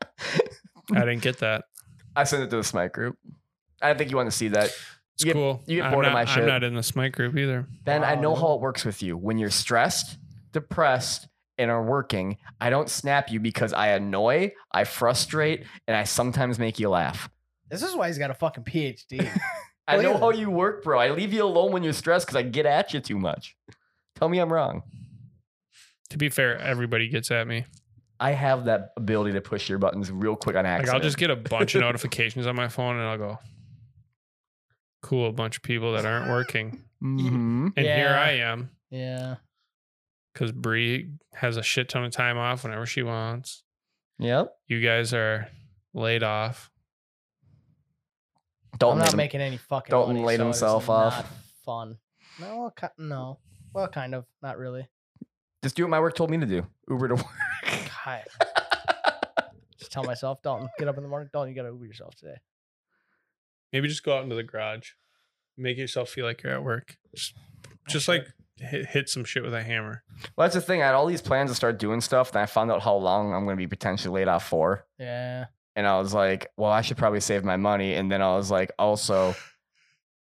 I didn't get that. I sent it to the Smite group. I didn't think you want to see that. It's You get- cool. you get I'm bored of not, my shit. I'm not in the Smite group either. Ben, I Wow, know dude. how it works with you. When you're stressed, depressed, and are working, I don't snap you because I annoy, I frustrate, and I sometimes make you laugh. This is why he's got a fucking P H D. I know Clearly. how you work, bro. I leave you alone when you're stressed because I get at you too much. Tell me I'm wrong. To be fair, everybody gets at me. I have that ability to push your buttons real quick on Like accident. I'll just get a bunch of notifications on my phone and I'll go, cool, a bunch of people that aren't working. Mhm. And here Yeah. I am Yeah. because Bree has a shit ton of time off whenever she wants. Yep. You guys are laid off. Don't I'm let not him- making any fucking Dalton money, laid so it's himself off. not Fun. No, ki- no. Well, kind of. Not really. just do what my work told me to do. Uber to work. Hi. Just tell myself, Dalton, get up in the morning. Dalton, you gotta Uber yourself today. Maybe just go out into the garage. Make yourself feel like you're at work. Just, just like hit, hit some shit with a hammer. Well, that's the thing. I had all these plans to start doing stuff, and I found out how long I'm going to be potentially laid off for. Yeah. And I was like, well, I should probably save my money. And then I was like, also,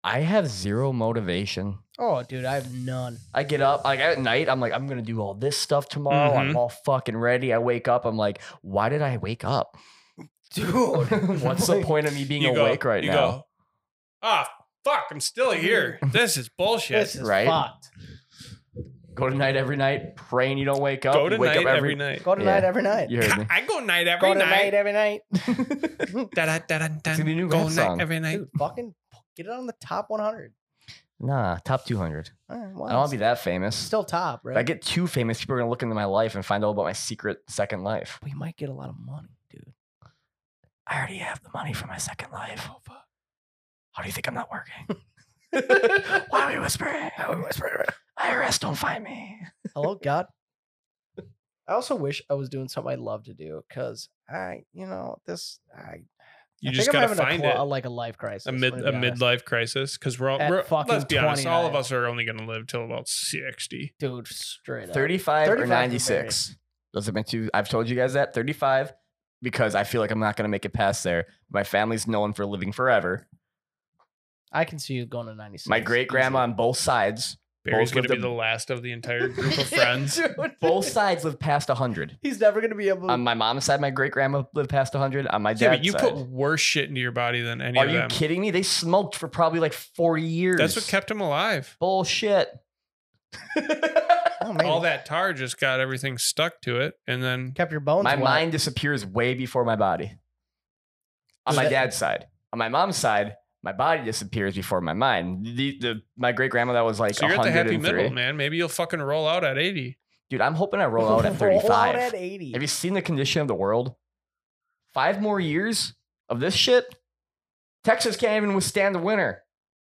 I have zero motivation. Oh, dude, I have none. I get up like at night. I'm like, I'm gonna do all this stuff tomorrow. Mhm. I'm all fucking ready. I wake up. I'm like, why did I wake up? Dude. What's the point of me being You go- awake right you now? go, ah, fuck, I'm still here. This is bullshit. This is Right? fucked. Go to night every night, praying you don't wake up. Go You to wake night up every night. Go to Yeah. night every night. You heard me. I go night every Go to night. night every night. Da, da, da, da, da. gonna be a new Go rap night song. every night. Dude, fucking get it on the top one hundred. Nah, top two hundred. All right, I well, don't want to be that famous. still top, right? If I get too famous, people are gonna look into my life and find out about my secret second life. we might get a lot of money, dude. I already have the money for my second life. How do you think I'm not working? Why are we whispering? Why are we whispering? I R S, don't find me. Hello, God. I also wish I was doing something I love to do because I, you know, this I. You I just think I'm gotta having find a, cl- it. like a life crisis. A mid I'm a gonna be honest. midlife crisis because we're all At we're, fucking let's be honest, all of twenty-nine. us are only gonna live till about sixty. Dude, straight up. thirty-five or thirty-five ninety-six. Those have been two. I've told you guys that. thirty-five because I feel like I'm not gonna make it past there. My family's known for living forever. I can see you going to ninety-six. My great grandma on both sides. Barry's Both gonna lived be a- the last of the entire group of friends. Dude. Both sides lived past one hundred. He's never gonna be able. On my mom's side, my great grandma lived past one hundred. On my dad's Yeah, but you side. put worse shit into your body than any Are of you them. kidding me? They smoked for probably like forty years. That's what kept him alive. Bullshit. oh, maybe. All that tar just got everything stuck to it, and then kept your bones. My wet. mind disappears way before my body. On Is my that- dad's side. On my mom's side, my body disappears before my mind. The, the my great grandmother was like so you're at the happy one hundred three. middle, man. Maybe you'll fucking roll out at eighty. Dude, I'm hoping I roll out at Roll out thirty-five. at eighty. Have you seen the condition of the world? Five more years of this shit? Texas can't even withstand the winter.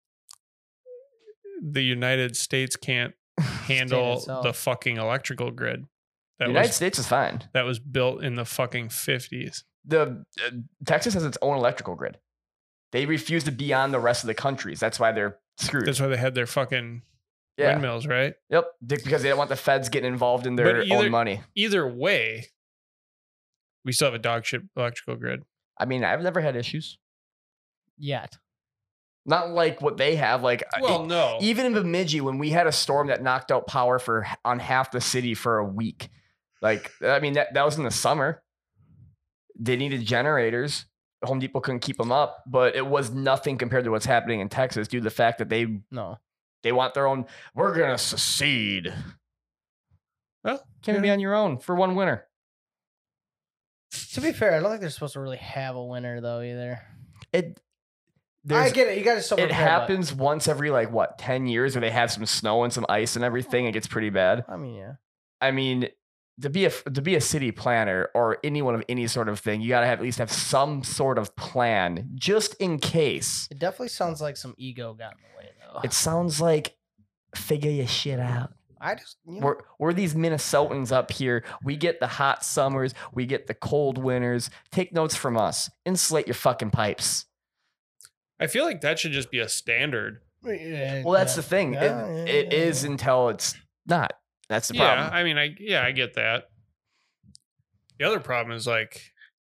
The United States can't handle itself. the fucking electrical grid that The United was States is fine. that was built in the fucking fifties. The uh, Texas has its own electrical grid. They refuse to be on the rest of the countries. That's why they're screwed. That's why they had their fucking yeah. windmills, right? Yep. They- Because they don't want the feds getting involved in their But either- own money. Either way, we still have a dog shit electrical grid. I mean, I've never had issues. Yet. Not like what they have. Like Well, e- no. even in Bemidji, when we had a storm that knocked out power for on half the city for a week, like I mean that that was in the summer. They needed generators. Home Depot couldn't keep them up, but it was nothing compared to what's happening in Texas due to the fact that they No. they want their own. We're gonna secede. Well, Can't be yeah. on your own for one winter. To be fair, I don't think they're supposed to really have a winter though either. It. I There's, get it. You got to still it prepare, but- happens once every like what ten years where they have some snow and some ice and everything. It gets pretty bad. I mean, yeah. I mean, to be a to be a city planner or anyone of any sort of thing, you gotta have at least have some sort of plan just in case. It definitely sounds like some ego got in the way though. It sounds like figure your shit out. I just you know, We're we're these Minnesotans up here. We get the hot summers, we get the cold winters. Take notes from us. Insulate your fucking pipes. I feel like that should just be a standard. yeah, Well, that's yeah. the thing. Yeah, it, yeah, it yeah, is yeah. until it's not. That's the Yeah, problem. I mean, I yeah, I get that. The other problem is like,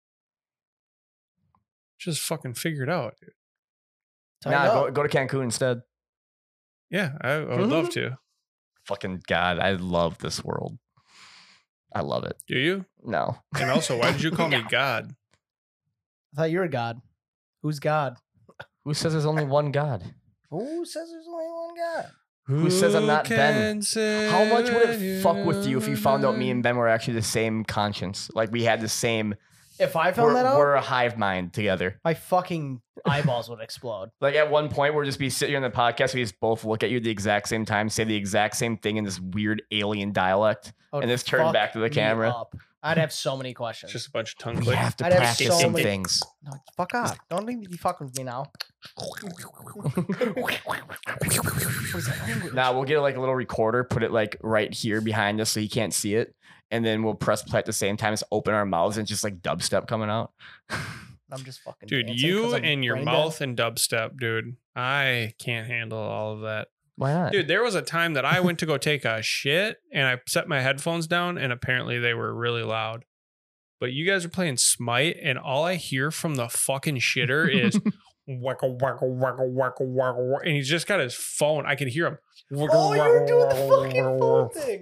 just fucking figure it out, dude. Tighten Nah, up. go, go to Cancun instead. Yeah, I, I would love to. Fucking God, I love this world. I love it. Do you? No. And also, why did you call me No. God? I thought you were God. Who's God? Who says there's only one God? Who says there's only one God? Who says I'm not Ben? Ben? How much would it fuck with you if you found out me and Ben were actually the same conscience? Like we had the same. If I found We're, that out, we're a hive mind together. my fucking eyeballs would explode. Like at one point, we'll just be sitting here on the podcast. We just both look at you at the exact same time, say the exact same thing in this weird alien dialect, I would and just turn fuck back to the me camera. up. I'd have so many questions. Just a bunch of tongue We clicks. have to I'd have practice so some many- things. No, fuck off. Don't even be fucking with me now. What is that language? Now we'll get like a little recorder, put it like right here behind us so he can't see it, and then we'll press play at the same time as open our mouths and just like dubstep coming out. I'm just fucking Dude, dancing you 'cause I'm and your brain dead. mouth and dubstep, dude. I can't handle all of that. Why not? Dude, there was a time that I went to go take a shit and I set my headphones down and apparently they were really loud. But you guys are playing Smite and all I hear from the fucking shitter is wacka wacka wacka wacka wacka, wacka, and he's just got his phone. I can hear him. Oh, you were doing the fucking phone thing.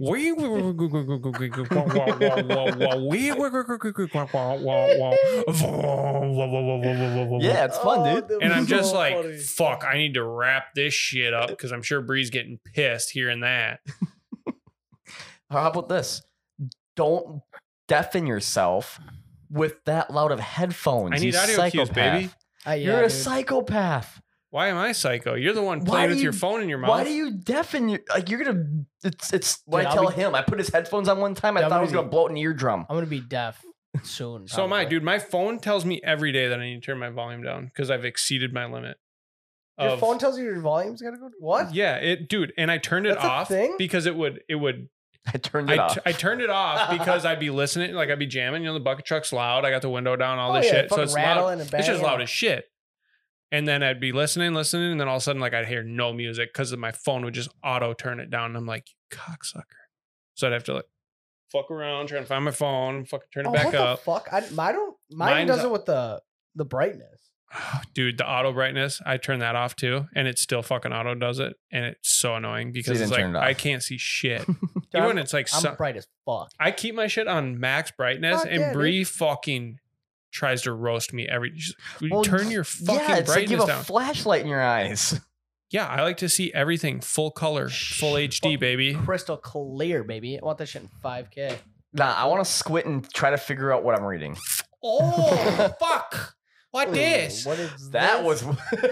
Yeah, it's fun, Oh, dude. that And I'm was just so like, funny. fuck, I need to wrap this shit up because I'm sure Bree's getting pissed hearing that. How about this? Don't deafen yourself with that loud of headphones. I need you audio cues, psychopath. baby. Ah, yeah, You're a dude. psychopath. Why am I psycho? You're the one Why playing do with you- your phone in your mouth. Why do you deafen your like? You're gonna. It's it's. When Dude, I I'll tell be- him, I put his headphones on one time. I Yeah, thought I I'm was gonna gonna be- blow out an eardrum. I'm gonna be deaf soon. So am I, probably. dude. My phone tells me every day that I need to turn my volume down because I've exceeded my limit. Your of- phone tells you your volume's gotta go. What? Yeah, it, dude. And I turned it That's a off thing? because it would, it would. I turned it I, off. t- I turned it off because I'd be listening, like I'd be jamming. You know, the bucket truck's loud. I got the window down, all Oh, this yeah, shit. So fucking it's loud. rattling and It's just banging. loud as shit. And then I'd be listening, listening, and then all of a sudden, like I'd hear no music because my phone would just auto turn it down. And I'm like, you cocksucker. So I'd have to like fuck around, trying to find my phone, fucking turn it Oh, back what up. the fuck? I, I don't. Mine Mine's does a- it with the the brightness. Dude, the auto brightness, I turn that off too, and it still fucking auto does it, and it's so annoying because you it's didn't like turn it off. I can't see shit. Dude, Even when I'm, it's like I'm sun- bright as fuck. I keep my shit on max brightness, Fuck and yeah, Bree fucking tries to roast me every. she's like, Well, turn your fucking yeah, it's like you brightness have a down. flashlight in your eyes. Yeah, I like to see everything full color, full H D, Fucking baby. Crystal clear, baby. I want that shit in five K. Nah, I want to squint and try to figure out what I'm reading. Oh fuck! What this? What is That this?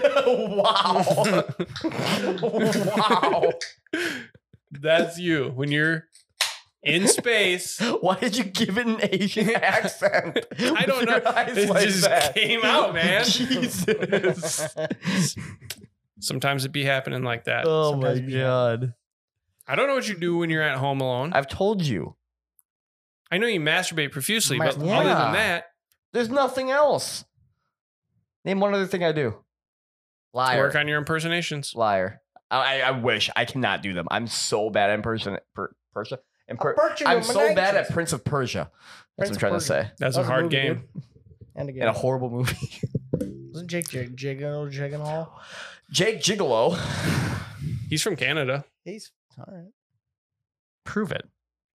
was wow. Wow. That's you when you're in space. Why did you give it an Asian accent? I don't With know. your eyes It like just that? came out, man. Jesus. Sometimes it be happening like that. Oh my Sometimes we have- god. I don't know what you do when you're at home alone. I've told you. I know you masturbate profusely, but Yeah. other than that, There's nothing else. Name one other thing I do. Liar. work on your impersonations. Liar. I, I wish I cannot do them. I'm so bad at imperson per, Persia. Imper- Persian I'm so bad at Romantics. Prince of Persia. That's Prince what I'm of trying to Persia. say. That's That a was hard movie, game. dude. And again, In a horrible movie. wasn't Jake Jig Jiggle Jiggle? Jake Gigolo. He's from Canada. He's all right. Prove it.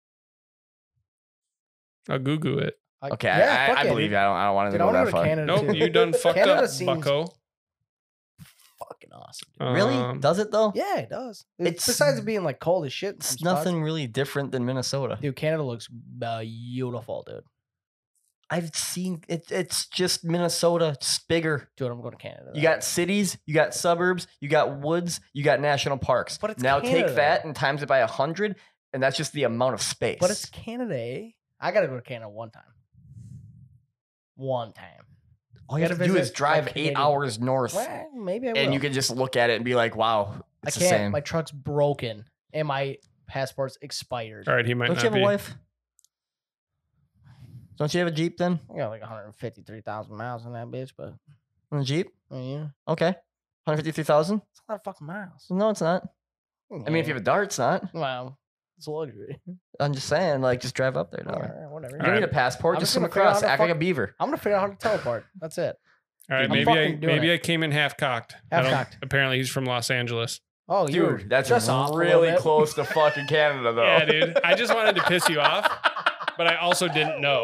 I'll Google it. I- Okay, yeah, I, fuck I, I yeah, believe dude. you. I don't, I don't want to Dude, I go wanna that go to far. Canada. Nope, too. you done fucked Canada up, seems- bucko. Fucking awesome. Dude. Really? Um, Does it though? Yeah, it does. It's- Besides it being like cold as shit. in some It's spots. nothing really different than Minnesota. Dude, Canada looks beautiful, dude. I've seen it. It's just Minnesota. It's bigger. Dude, I'm going to Canada. You got cities, you got suburbs, you got woods, you got national parks. But it's now Canada. take that and times it by a hundred, and that's just the amount of space. But it's Canada, eh? I gotta go to Canada one time. One time. all you have gotta to do is visit, drive like, eight Canadian- hours north, Well, maybe I will. and you can just look at it and be like, "Wow, I it's the can't. same." My truck's broken and my passport's expired. All right, he might Don't not you have be. a wife? Don't you have a Jeep then? I got like one hundred fifty-three thousand miles on that bitch, but A Jeep? oh, yeah, Okay, one hundred fifty-three thousand. it's a lot of fucking miles. No, it's not. I mean, if you have a dart, it's not. well, it's a luxury. I'm just saying, like, just drive up there. Dog. Whatever. whatever. You don't need a Alright. passport. I'm just just swim gonna figure out across. how to Act like a fuck- beaver. I'm gonna figure out how to teleport. That's it. All right, I'm maybe I fucking doing maybe it. I came in half cocked. I don't- Half-cocked. Apparently, he's from Los Angeles. Oh, you were Dude, that's just off a little really bit. close to fucking Canada, though. Yeah, dude. I just wanted to piss you off, but I also didn't know.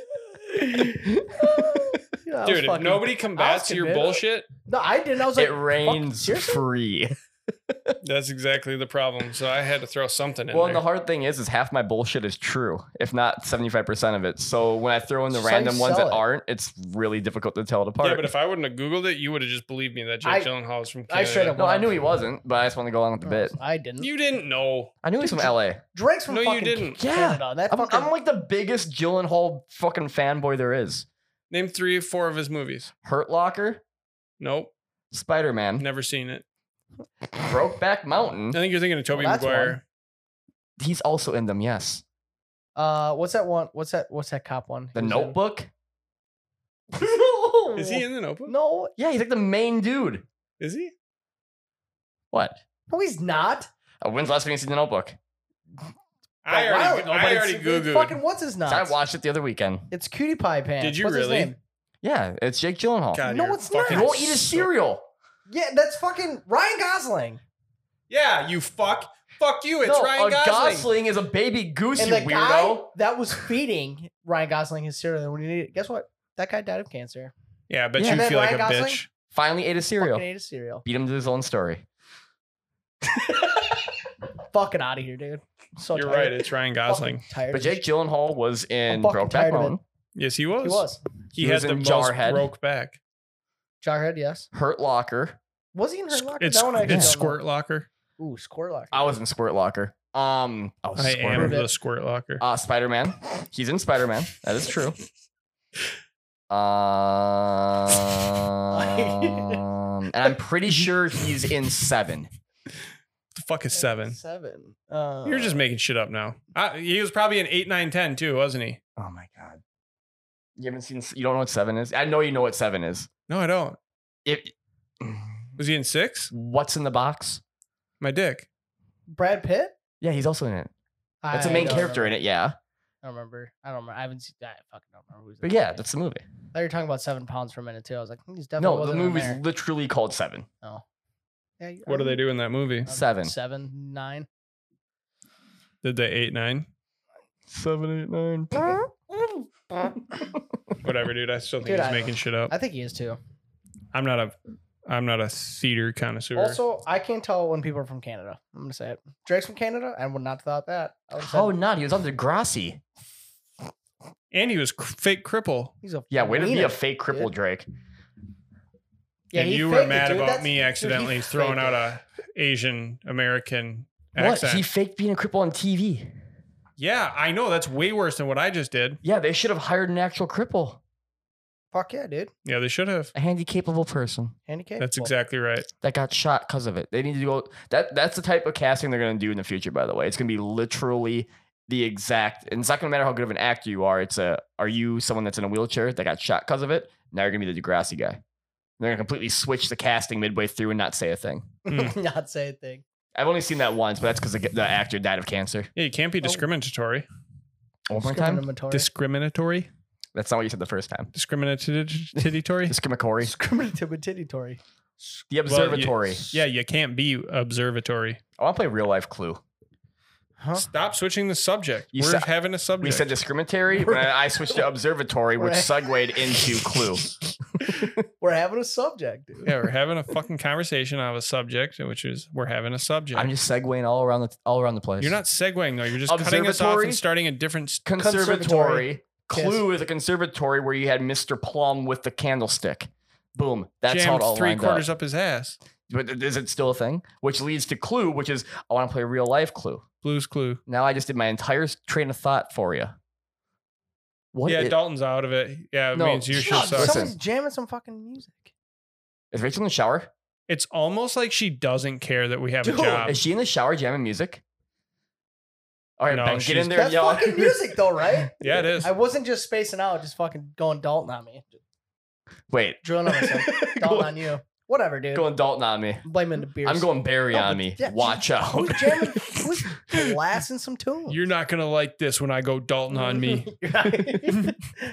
Yeah, I was Dude, if fucking- nobody combats your convinced. bullshit, No, I didn't. I was like, It fuck, rains seriously? free. that's exactly the problem. So I had to throw something in Well, there. and the hard thing is, is half my bullshit is true, if not seventy-five percent of it. So when I throw in the Just how you random ones sell that it. aren't, it's really difficult to tell it apart. yeah, but if I wouldn't have Googled it, you would have just believed me that Jake I- Gyllenhaal is from I Canada. straight up no, I knew he wasn't, but I just want to go along with the bit. I didn't. You didn't know. I knew he was from L A. Drake's from No, you fucking didn't. Canada. That I'm, fucking, I'm like the biggest Gyllenhaal fucking fanboy there is. Name three or four of his movies. Hurt Locker, Nope, Spider Man, never seen it. Brokeback Mountain. I think you're thinking of Tobey Well, that's Maguire. He's also in them. Yes, uh, what's that one? What's that? What's that cop one? The he was in? Notebook. Is he in the Notebook? No, Yeah, he's like the main dude. Is he? What? no, he's not. Uh, when's the last time you seen The Notebook? I A while already, ago, I but already it's- Googled. it's Fucking what's his I nuts? watched it the other weekend. It's Cutie Pie Pants. Did you What's his really? name? Yeah, it's Jake Gyllenhaal. God, No, you're it's not. fucking He won't eat his so- cereal. Yeah, that's fucking Ryan Gosling. Yeah, you fuck. Fuck you. It's no, Ryan a Gosling. Gosling is a baby goose, And you the weirdo. guy that was feeding Ryan Gosling his cereal when he needed it, guess what? That guy died of cancer. Yeah, I bet Yeah, you and then feel like Ryan a Gosling? bitch. Finally ate a cereal. Fucking ate a cereal. Beat him to his own story. Fucking out of here, dude. I'm so You're tired. right. It's Ryan Gosling. Fucking tired. But of Jake this Gyllenhaal was in fucking Brokeback tired of it. Mountain. Yes, he was. shit. He was. He, He had was the in most Jarhead. broke back. Jarhead, yes. Hurt Locker. Was he in Hurt Squ- Locker? It's, That one I actually it's don't know. Squirt Locker. Ooh, Squirt Locker. I was in Squirt Locker. Um, I was I Squirt am Locker. the Squirt Locker. Uh, Spider Man. He's in Spider Man. That is true. Um, and I'm pretty sure he's in Seven. the fuck is seven? Seven. Uh, You're just making shit up now. Uh, he was probably in eight, nine, ten too, wasn't he? Oh my god. You haven't seen? You don't know what Seven is? I know you know what Seven is. No, I don't. It. Was he in six? What's in the box? My dick. Brad Pitt. Yeah, he's also in it. That's I a main don't character remember. in it. Yeah, I don't remember. I don't remember. I haven't seen that. I fucking don't remember who's. in but it. yeah, that's the movie. I thought you were talking about Seven Pounds for a minute too. I was like, hmm, he's definitely No, the wasn't in movie's there. literally called Seven. Oh. Yeah. you- What do they do in that movie? um, Seven. Seven, nine. Did they eight, nine? Seven, eight, nine. Whatever, dude. I still think Dude, he's I- making shit up. I think he is too. I'm not a, I'm not a theater connoisseur. Also, I can't tell when people are from Canada. I'm gonna say it. Drake's from Canada. I would not have thought that. I would have said Oh, not. He was on Degrassi. and he was cr- fake cripple. he's a Yeah, way to be wiener, a fake cripple, dude. Drake. Yeah, and he you were faked it, mad dude. about That's- me dude, he accidentally throwing faked out it. a Asian American What? accent. He faked being a cripple on T V. yeah, I know. That's way worse than what I just did. Yeah, they should have hired an actual cripple, Fuck yeah, dude. Yeah, they should have. a handy capable person Handicap. That's exactly right. that got shot because of it. They need to go. That that's the type of casting they're going to do in the future. By the way, it's going to be literally the exact. And it's not going to matter how good of an actor you are. It's a. Are you someone that's in a wheelchair that got shot because of it? Now you're going to be the Degrassi guy. They're going to completely switch the casting midway through and not say a thing. Mm. Not say a thing. I've only seen that once, but that's because the, the actor died of cancer. Yeah, you can't be Oh. discriminatory. One more time. Discriminatory. Discriminatory? That's not what you said the first time. Discriminatory? Discriminatory. Discriminatory. The observatory. Yeah, you can't be observatory. I want to play real life Clue. Huh? Stop switching the subject. You We're said- having a subject. We said discriminatory, but I switched to observatory, which Right. segued into Clue. We're having a subject, dude. yeah, we're having a fucking conversation of a subject, which is we're having a subject. I'm just segueing all around the all around the place. You're not segueing though. You're just cutting us off Observatory? and starting a different. s- conservatory. Conservatory. Clue is a conservatory where you had Mister Plum with the candlestick. Boom. That's how it jammed all three lined quarters up. up his ass. But is it still a thing? Which leads to Clue, which is I want to play real life Clue. Blue's Clue. Now I just did my entire s- train of thought for you. What yeah, i- Dalton's out of it. Yeah, it No, means you shut should up. suck. Listen. Someone's jamming some fucking music. is Rachel in the shower? It's almost like she doesn't care that we have Dude, a job. Is she in the shower jamming music? All right, No, Ben, get she's- in there and That's yell. fucking music, though, right? Yeah, it is. I wasn't just spacing out, just fucking going Dalton on me, Wait. drilling on myself, Dalton on you. Whatever, dude. Going Dalton on me. I'm blaming the beers. I'm going Barry No, on but me. yeah, Watch Who's out. jamming? Who's blasting some tunes? You're not gonna like this when I go Dalton on me. You're not-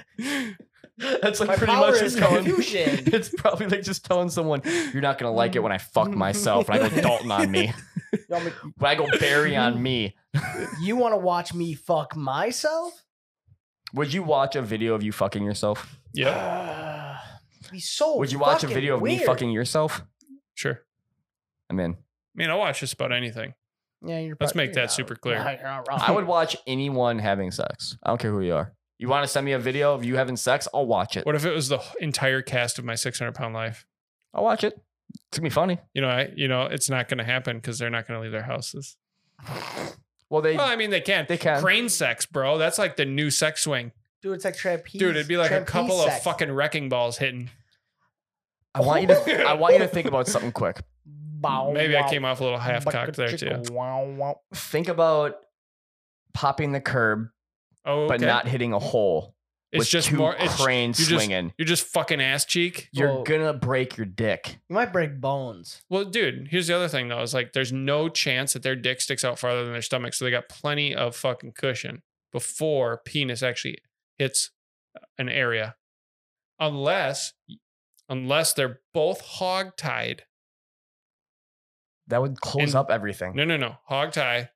That's like My pretty power much is just telling. confusion. It's probably like just telling someone you're not gonna like it when I fuck myself and I go Dalton on me. You want me- When I go Barry on me. You want to watch me fuck myself? Would you watch a video of you fucking yourself? Yep. Be so. Would you watch a fucking video of me weird. fucking yourself? Sure. I'm in. I mean, I'll watch just about anything. Yeah, you're. Let's probably- make you're that not- super clear. You're not wrong. I would watch anyone having sex. I don't care who you are. You want to send me a video of you having sex? I'll watch it. What if it was the entire cast of my six hundred pound life? I'll watch it. It's gonna be funny. You know, I you know it's not going to happen because they're not going to leave their houses. Well, they Well, I mean, they can. they can. Crane sex, bro. That's like the new sex swing, Dude, it's like trapeze. dude. It'd be like a trapeze couple of sex. fucking wrecking balls hitting. I want you to. I want you to think about something quick. Bow, Maybe I wow. came off a little half cocked there too. Wow, wow. Think about popping the curb, Oh, but okay. not hitting a hole. It's with just two more. It's, cranes you're just- swinging. You're just fucking ass cheek. You're Well- gonna break your dick. You might break bones. Well, dude, here's the other thing though. Is like there's no chance that their dick sticks out farther than their stomach, so they got plenty of fucking cushion before penis actually hits an area. unless unless they're both hog tied. That would close And- up everything. No, no, no. Hog tie.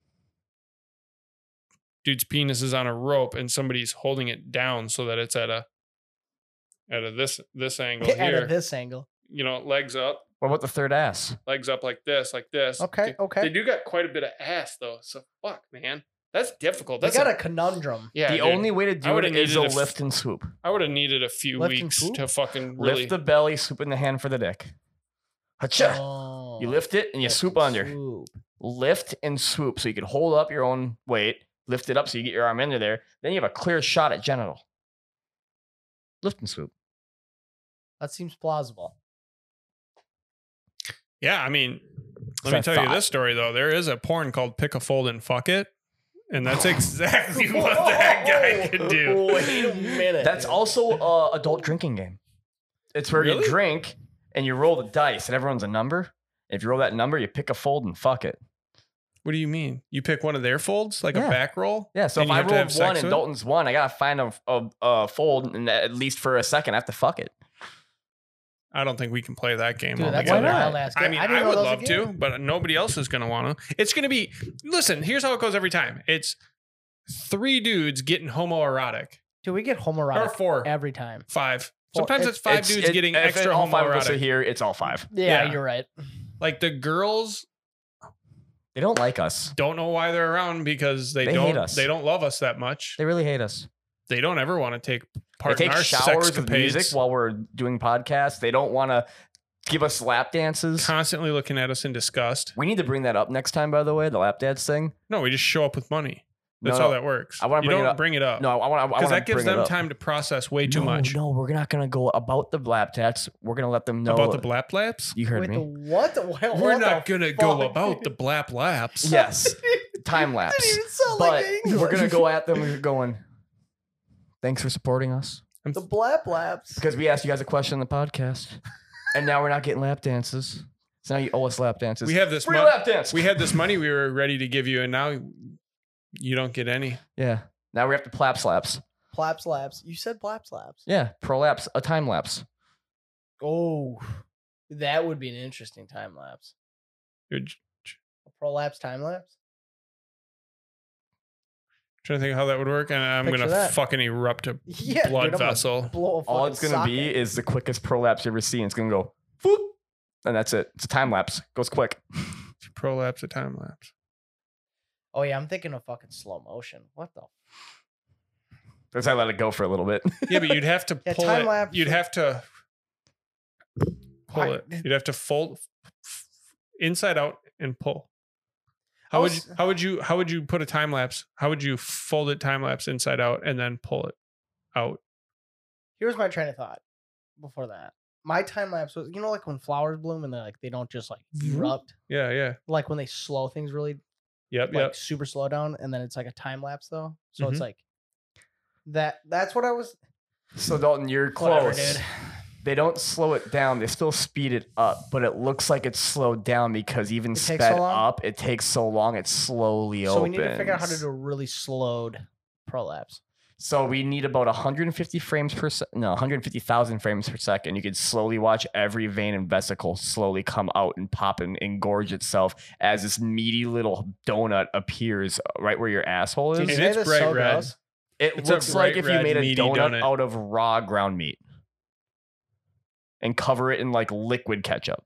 Dude's penis is on a rope and somebody's holding it down so that it's at a at a this this angle Out here. of this angle. You know, legs up, What about the third ass? legs up like this, like this. Okay, They- okay. They do got quite a bit of ass though. So fuck, man. That's difficult. They That's got a, a conundrum. yeah. the dude. only way to I do it would've is a needed a f- lift and swoop. I would have needed a few Lift and weeks swoop? to fucking really Lift the belly, swoop in the hand for the dick. Hacha. Oh, You lift it and you lift swoop and under. swoop. Lift and swoop so you can hold up your own weight, lift it up so you get your arm into there. Then you have a clear shot at genital. Lift and swoop. That seems plausible. Yeah, I mean, let So me I tell you thought- this story though. There is a porn called Pick a Fold and Fuck It. And that's exactly what that guy could do. Wait a minute. That's also a adult drinking game. It's where Really? you drink and you roll the dice and everyone's a number. If you roll that number, you pick a fold and fuck it. What do you mean? You pick one of their folds, like Yeah. a back roll? Yeah, so And if you I have to have rolled sex one and with it? Dalton's one, I gotta find a, a, a fold and at least for a second I have to fuck it. I don't think we can play that game. Dude, that's altogether. a Why not? wild ass I game. mean, didn't I, know would that was a love to, game. but nobody else is going to want to. It's going to be, listen, here's how it goes every time. It's three dudes getting homoerotic. Dude, we get Or homoerotic four, every time. five. Four. Sometimes it's five dudes it- getting if it- extra all five of us are homoerotic. here, it's all five. Yeah, Yeah. you're right. Like the girls They don't like us. don't know why they're around because they, They don't hate us. they don't love us that much. They really hate us. They don't ever want to take part They in take our showers with music sexcapades. while we're doing podcasts. They don't want to give us lap dances. Constantly looking at us in disgust. We need to bring that up next time, by the way, the lap dance thing. No, we just show up with money. That's No, how no. that works. I wanna you bring it don't up. bring it up. No, I want to. because that gives them time to process way too no, much. No, we're not gonna go about the lap dance. We're gonna let them know About the blap laps? You heard Wait, me. the what? The, what We're the not gonna go fuck? about the blap laps. Yes, time lapse. Didn't even sound But like English. we're gonna go at them. We're going. Thanks for supporting us the blap laps. because we asked you guys a question on the podcast, and now we're not getting lap dances. So now you owe us lap dances. We have this free mon- lap dance. we had this money we were ready to give you, and now you don't get any. yeah. Now we have to plap slaps. Plaps laps. You said plaps laps. Yeah, prolapse, a time lapse. Oh, that would be an interesting time lapse. You're j- A prolapse time lapse. trying to think how that would work, and I'm Picture gonna that. fucking erupt a Yeah, blood dude, I'm gonna vessel. Blow a All fucking it's gonna socket. be is the quickest prolapse you ever see. And it's gonna go, boop, and that's it. It's a time lapse. Goes quick. Prolapse a time lapse. Oh yeah, I'm thinking of fucking slow motion. What the? That's how I let it go for a little bit. Yeah, but you'd have to Yeah, pull time it. lapse You'd would- have to pull Why- it. You'd have to fold f- inside out and pull. How would you, How's- how would you how would you put a time lapse? How would you fold it time lapse inside out and then pull it out? Here's my train of thought. Before that, my time lapse was, you know, like when flowers bloom and they like they don't just like erupt, Yeah, yeah. like when they slow things really Yep, like yep. super slow down, and then it's like a time lapse though. So Mhm. it's like that. That's what I was. So Dalton, you're Whatever, close. dude. They don't slow it down. They still speed it up, but it looks like it's slowed down because even It sped takes so long? up, it takes so long. It slowly So opens. we need to figure out how to do a really slowed prolapse. So we need about one hundred fifty frames per se- no, one hundred fifty thousand frames per second. You can slowly watch every vein and vesicle slowly come out and pop and engorge itself as this meaty little donut appears right where your asshole is. Did you And say it's that's bright so red. gross? It It's a looks like bright if you red, made a meaty donut, donut. out of raw ground meat and cover it in like liquid ketchup.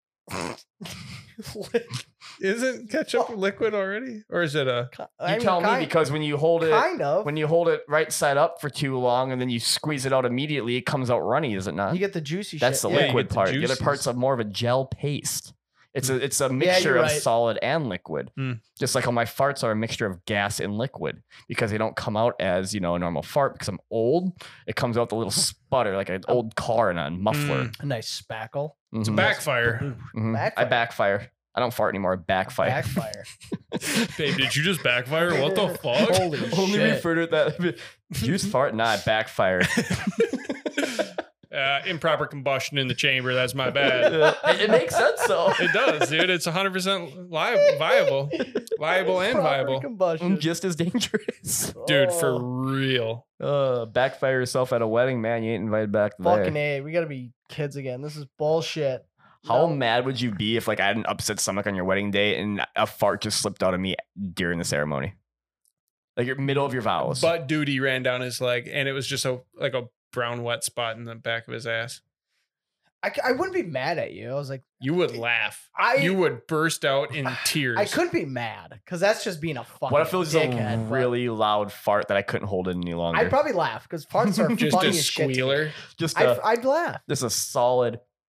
Isn't ketchup liquid already, or is it a? You I mean, tell me kind, because when you hold it kind of. when you hold it right side up for too long and then you squeeze it out immediately, it comes out runny, is it not? you get the juicy That's the shit. Yeah, you liquid get the part. The other juices. part's a more of a gel paste. It's a it's a you're mixture of right. solid and liquid. Mm. Just like how my farts are a mixture of gas and liquid because they don't come out as, you know, a normal fart because I'm old. It comes out the little sputter like an old car in a muffler. A nice spackle. It's a Mhm. backfire. Mhm. I Backfire. backfire. I don't fart anymore. I backfire. Backfire. Babe, did you just backfire? What the fuck? Holy Only shit. refer to it that. Juice fart? Nah, I backfire. uh, improper combustion in the chamber. That's my bad. it, it makes sense though. It does, dude. It's one hundred percent li- viable. Viable and Proper viable. combustion. Just as dangerous. Dude, Oh, for real. Uh, backfire yourself at a wedding, man. You ain't invited back to fucking there. A. We gotta be kids again. This is bullshit. How No. mad would you be if like I had an upset stomach on your wedding day and a fart just slipped out of me during the ceremony? Like your middle of your vows. Butt duty ran down his leg, and it was just a like a brown wet spot in the back of his ass. I, c- I wouldn't be mad at you. I was like, You would laugh. I You would burst out in tears. I couldn't be mad because that's just being a fucking what if it was just dickhead, a but really loud fart that I couldn't hold in any longer? I'd probably laugh because farts are just funny a as shit. to me. squealer. just I'd, a, I'd laugh. just a solid.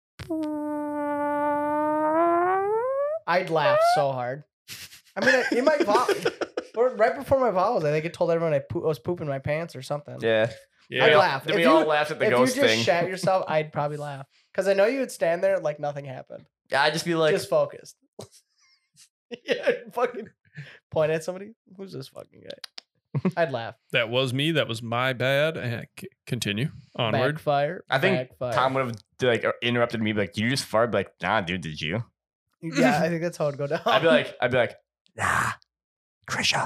I'd laugh so hard. I mean, I- in my vow, or right before my vows, I think I told everyone I, poo- I was pooping my pants or something. Yeah. Yeah. I'd We all- laugh. Then If we you- all laughed at the if you ghost just thing. shat yourself, I'd probably laugh because I know you would stand there like nothing happened, I'd just be like, just focused. Yeah, fucking point at somebody. Who's this fucking guy? I'd laugh. That was me. That was my bad. Uh, c- continue onward. Backfire. I think backfire. Tom would have like interrupted me, be like, "Did you just fart?" I'd be like, "Nah, dude, did you?" Yeah, I think that's how it'd go down. I'd be like, I'd be like, "Nah, Krisha."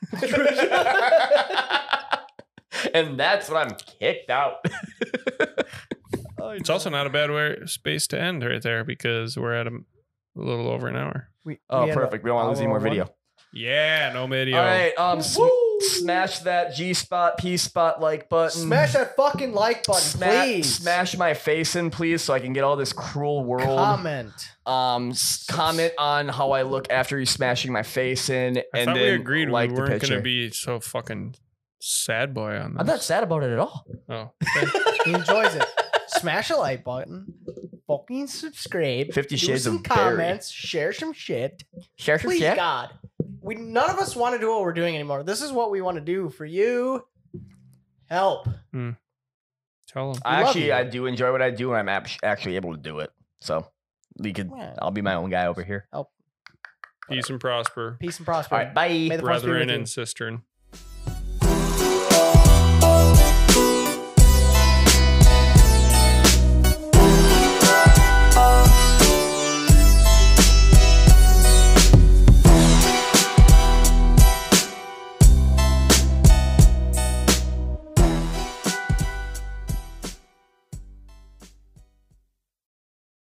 And that's when I'm kicked out. Oh, It's also not a bad way space to end right there because we're at a, a little over an hour. We, Oh, we had a perfect. We don't want to lose any hour more one. video. Yeah, no video. All right, um, sm- Woo! smash that G spot, P spot like button. Smash that fucking like button, Sma- please. Smash my face in, please, so I can get all this cruel world. Comment. Um, s- comment on how I look after you smashing my face in, I and thought then we agreed like we the weren't picture. going to be so fucking sad boy on this. I'm not sad about it at all. Oh, okay. He enjoys it. Smash a like button. Fucking subscribe. Fifty do Shades some of Barry. comments. Share some shit. Share some Please, shit. God. We none of us want to do what we're doing anymore. This is what we want to do for you. Help. Tell him. I We love actually you. I do enjoy what I do, and I'm ap- actually able to do it. So we could. Yeah. I'll be my own guy over here. Peace and prosper, Peace and prosperity. All right, bye. May the force be with brethren you. and cistern.